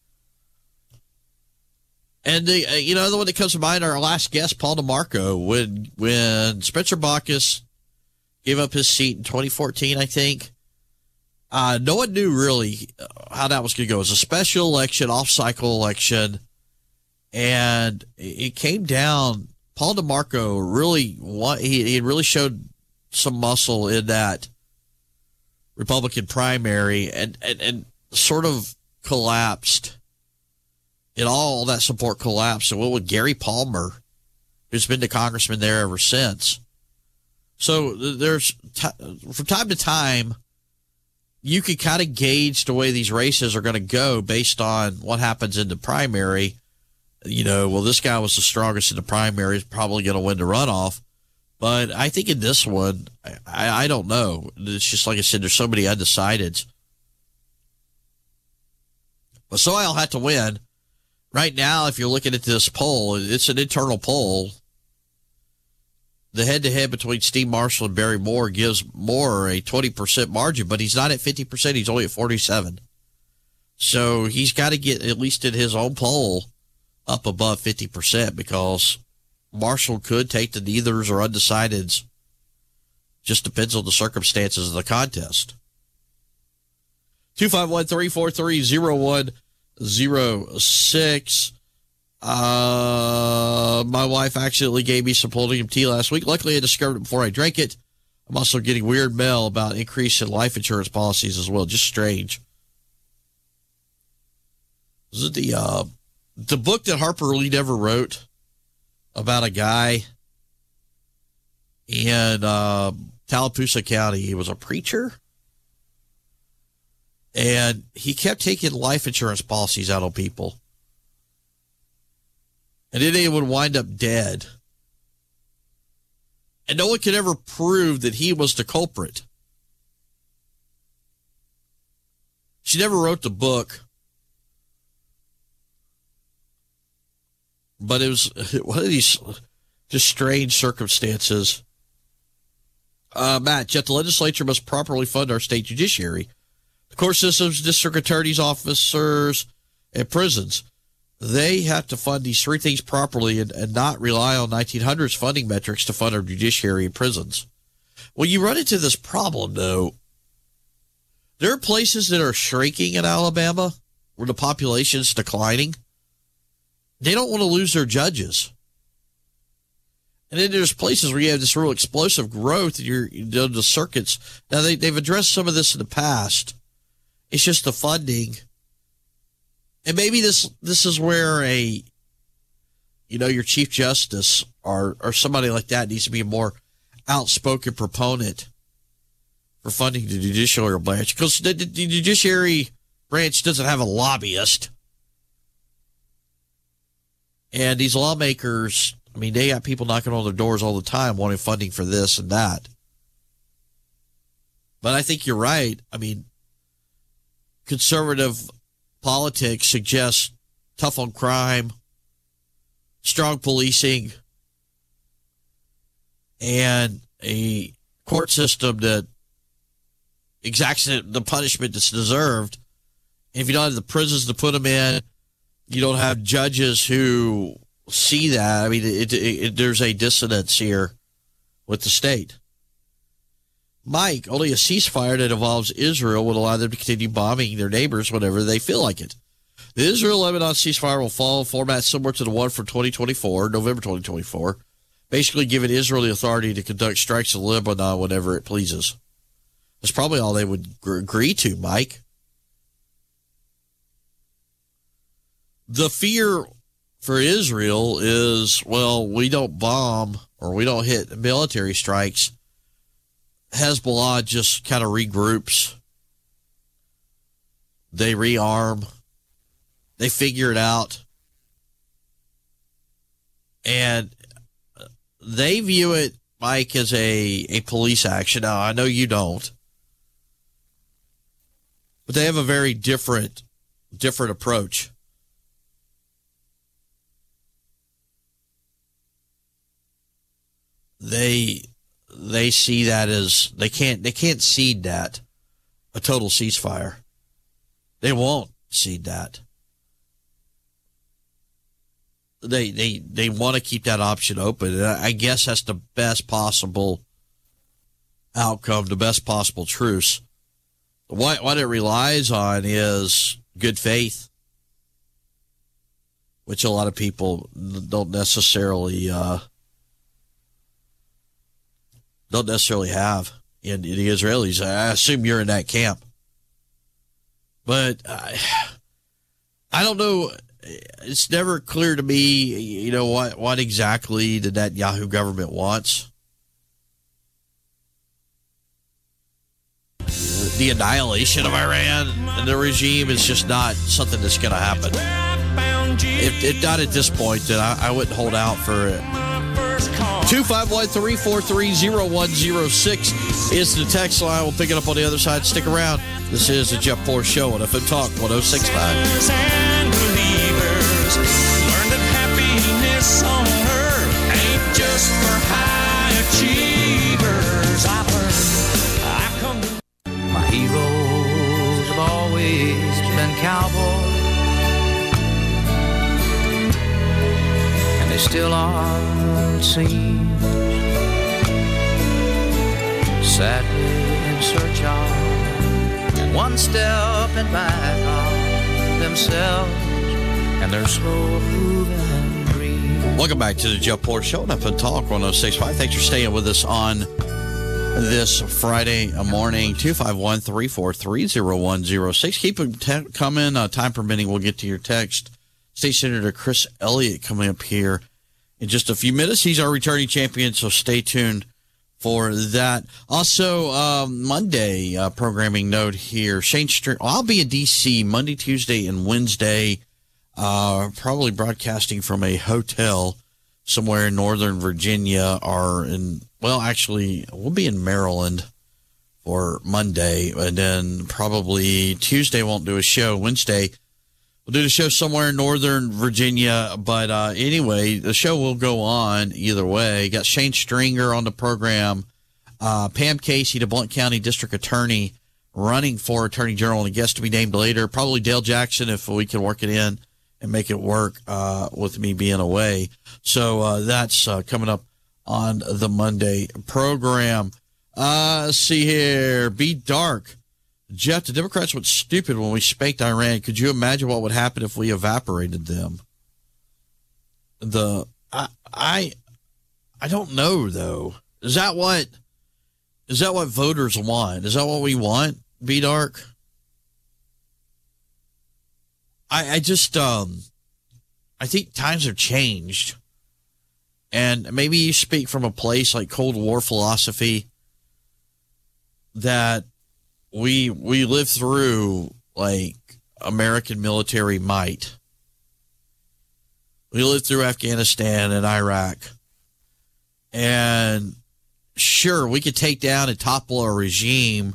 And the uh, you know, the one that comes to mind, our last guest, Paul DeMarco, when when Spencer Baucus gave up his seat in twenty fourteen, I think. Uh, no one knew really how that was going to go. It was a special election, off-cycle election, and it came down. Paul DeMarco really, he, he really showed some muscle in that Republican primary and, and, and sort of collapsed. It all that support collapsed. And what with Gary Palmer, who's been the congressman there ever since. So there's, t- from time to time, you can kind of gauge the way these races are going to go based on what happens in the primary. You know, well, this guy was the strongest in the primary, is probably going to win the runoff. But I think in this one, I, I don't know. It's just like I said, there's so many undecideds. But Soil had to win. Right now, if you're looking at this poll, it's an internal poll. The head-to-head between Steve Marshall and Barry Moore gives Moore a twenty percent margin, but he's not at fifty percent. He's only at forty-seven. So he's got to get, at least in his own poll, up above fifty percent because Marshall could take the neithers or undecideds. Just depends on the circumstances of the contest. two five one, three four three, zero one zero six. Uh, my wife accidentally gave me some Palladium tea last week. Luckily, I discovered it before I drank it. I'm also getting weird mail about increase in life insurance policies as well. Just strange. Is it the, uh, the book that Harper Lee never wrote about a guy in uh, Tallapoosa County? He was a preacher, and he kept taking life insurance policies out on people. And then they would wind up dead. And no one could ever prove that he was the culprit. She never wrote the book. But it was one of these just strange circumstances. Uh, Matt, Jeff, the legislature must properly fund our state judiciary. The court systems, district attorneys, officers, and prisons. They have to fund these three things properly and, and not rely on nineteen hundreds funding metrics to fund our judiciary and prisons. Well, you run into this problem, though. There are places that are shrinking in Alabama where the population is declining. They don't want to lose their judges. And then there's places where you have this real explosive growth in your you know, the circuits. Now, they, they've addressed some of this in the past. It's just the funding. And maybe this this is where a, you know, your Chief Justice or, or somebody like that needs to be a more outspoken proponent for funding the judicial branch. Because the, the judiciary branch doesn't have a lobbyist. And these lawmakers, I mean, they got people knocking on their doors all the time wanting funding for this and that. But I think you're right. I mean, conservative politics suggests tough on crime, strong policing, and a court system that exacts the punishment that's deserved. And if you don't have the prisons to put them in, you don't have judges who see that. I mean, it, it, it, there's a dissonance here with the state. Mike, only a ceasefire that involves Israel would allow them to continue bombing their neighbors whenever they feel like it. The Israel-Lebanon ceasefire will follow a format similar to the one from twenty twenty-four, November twenty twenty-four, basically giving Israel the authority to conduct strikes in Lebanon whenever it pleases. That's probably all they would agree to, Mike. The fear for Israel is, well, we don't bomb or we don't hit military strikes. Hezbollah just kind of regroups. They rearm. They figure it out. And they view it, Mike, as a, a police action. Now, I know you don't. But they have a very different, different approach. They they see that as they can't they can't cede that a total ceasefire. They won't cede that. They they they want to keep that option open. And I guess that's the best possible outcome, the best possible truce. What what it relies on is good faith, which a lot of people don't necessarily uh, don't necessarily have. in, in the Israelis. I assume you're in that camp. But I, I don't know. It's never clear to me, you know, what, what exactly the Netanyahu government wants. The annihilation of Iran and the regime is just not something that's going to happen. If, if not at this point, then I, I wouldn't hold out for it. two five one, three four three, zero one zero six is the text line. We'll pick it up on the other side. Stick around. This is the Jeff Poor Show on F M Talk one oh six point five. And believers learn that happiness on earth ain't just for high achievers. I've learned, I've come to... My heroes have always been cowboys, and they still are, it seems, sadly in search of, and one step in back of themselves and their slow moving dreams. Welcome back to the Jeff Poor Show on F M Talk one oh six point five. Thanks for staying with us on this Friday morning. Two five one, three four three, zero one zero six. Keep them te- coming. Uh, time permitting, we'll get to your text. State Senator Chris Elliott coming up here in just a few minutes. He's our returning champion, so stay tuned for that. Also, um, Monday uh, programming note here. Shane String. I'll be in D C Monday, Tuesday, and Wednesday, uh, probably broadcasting from a hotel somewhere in Northern Virginia or in, well, actually, we'll be in Maryland for Monday, and then probably Tuesday won't do a show. Wednesday, we'll do the show somewhere in Northern Virginia, but uh, anyway, the show will go on either way. Got Shane Stringer on the program, uh, Pam Casey, the Blount County District Attorney, running for Attorney General, and a guest to be named later. Probably Dale Jackson if we can work it in and make it work uh, with me being away. So uh, that's uh, coming up on the Monday program. Uh, let's see here. Be Dark. Jeff, the Democrats went stupid when we spanked Iran. Could you imagine what would happen if we evaporated them? The I I I don't know though. Is that what is that what voters want? Is that what we want? Be Dark. I I just um I think times have changed, and maybe you speak from a place like Cold War philosophy that we we lived through like American military might. We lived through Afghanistan and Iraq. And sure, we could take down and topple a regime,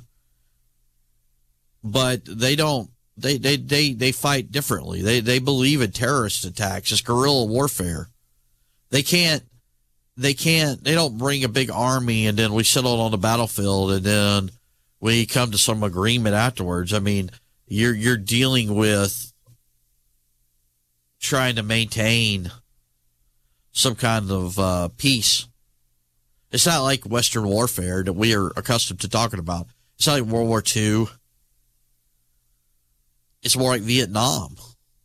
but they don't they they they, they fight differently. They they believe in terrorist attacks. It's guerrilla warfare. They can't they can't they don't bring a big army and then we settle on the battlefield and then we come to some agreement afterwards. I mean, you're you're dealing with trying to maintain some kind of uh, peace. It's not like Western warfare that we are accustomed to talking about. It's not like World War Two. It's more like Vietnam.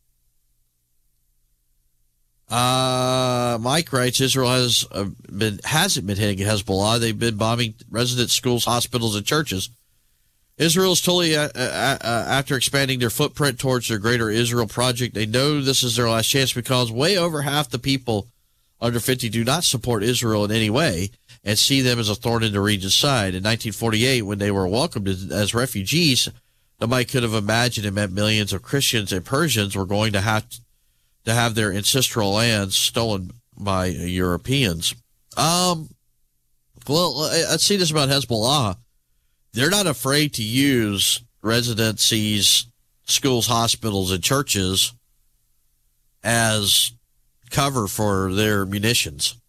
Uh, Mike writes, Israel has uh, been hasn't been hitting Hezbollah. They've been bombing residents, schools, hospitals, and churches. Israel is totally, uh, uh, uh, after expanding their footprint towards their Greater Israel project, they know this is their last chance because way over half the people under fifty do not support Israel in any way and see them as a thorn in the region's side. In nineteen forty-eight, when they were welcomed as refugees, nobody could have imagined it meant millions of Christians and Persians were going to have to have their ancestral lands stolen by Europeans. Um, well, let's see this about Hezbollah. They're not afraid to use residencies, schools, hospitals, and churches as cover for their munitions.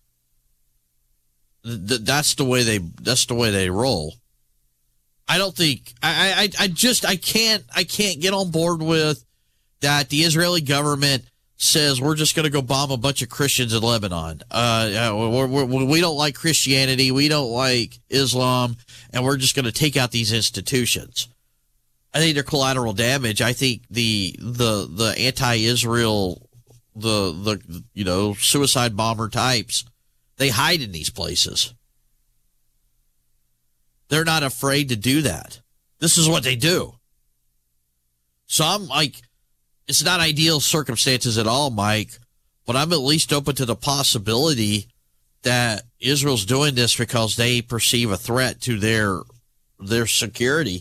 Th- that's the way they. That's the way they roll. I don't think. I. I. I just. I can't. I can't get on board with that. The Israeli government says we're just going to go bomb a bunch of Christians in Lebanon. Uh, we're, we're, we don't like Christianity. We don't like Islam. And we're just going to take out these institutions. I think they're collateral damage. I think the the the anti-Israel, the the you know suicide bomber types, they hide in these places. They're not afraid to do that. This is what they do. So I'm like, it's not ideal circumstances at all, Mike, but I'm at least open to the possibility that Israel's doing this because they perceive a threat to their their security.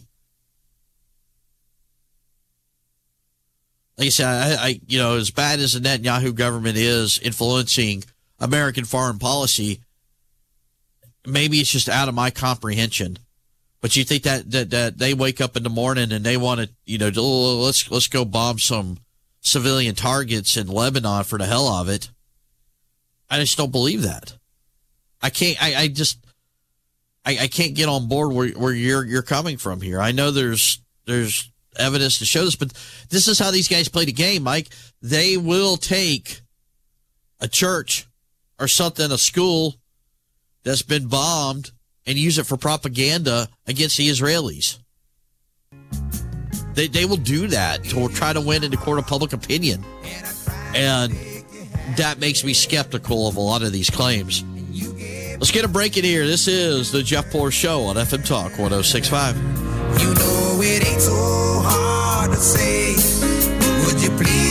Like I said, I, I you know, as bad as the Netanyahu government is influencing American foreign policy, maybe it's just out of my comprehension. But you think that, that, that they wake up in the morning and they want to, you know, let's let's go bomb some civilian targets in Lebanon for the hell of it. I just don't believe that. I can't. I, I just. I, I can't get on board where, where you're you're coming from here. I know there's there's evidence to show this, but this is how these guys play the game, Mike. They will take a church or something, a school that's been bombed, and use it for propaganda against the Israelis. They they will do that to try to win in the court of public opinion. And that makes me skeptical of a lot of these claims. Let's get a break in here. This is the Jeff Poor Show on F M Talk one oh six point five. You know it ain't so hard to say, would you please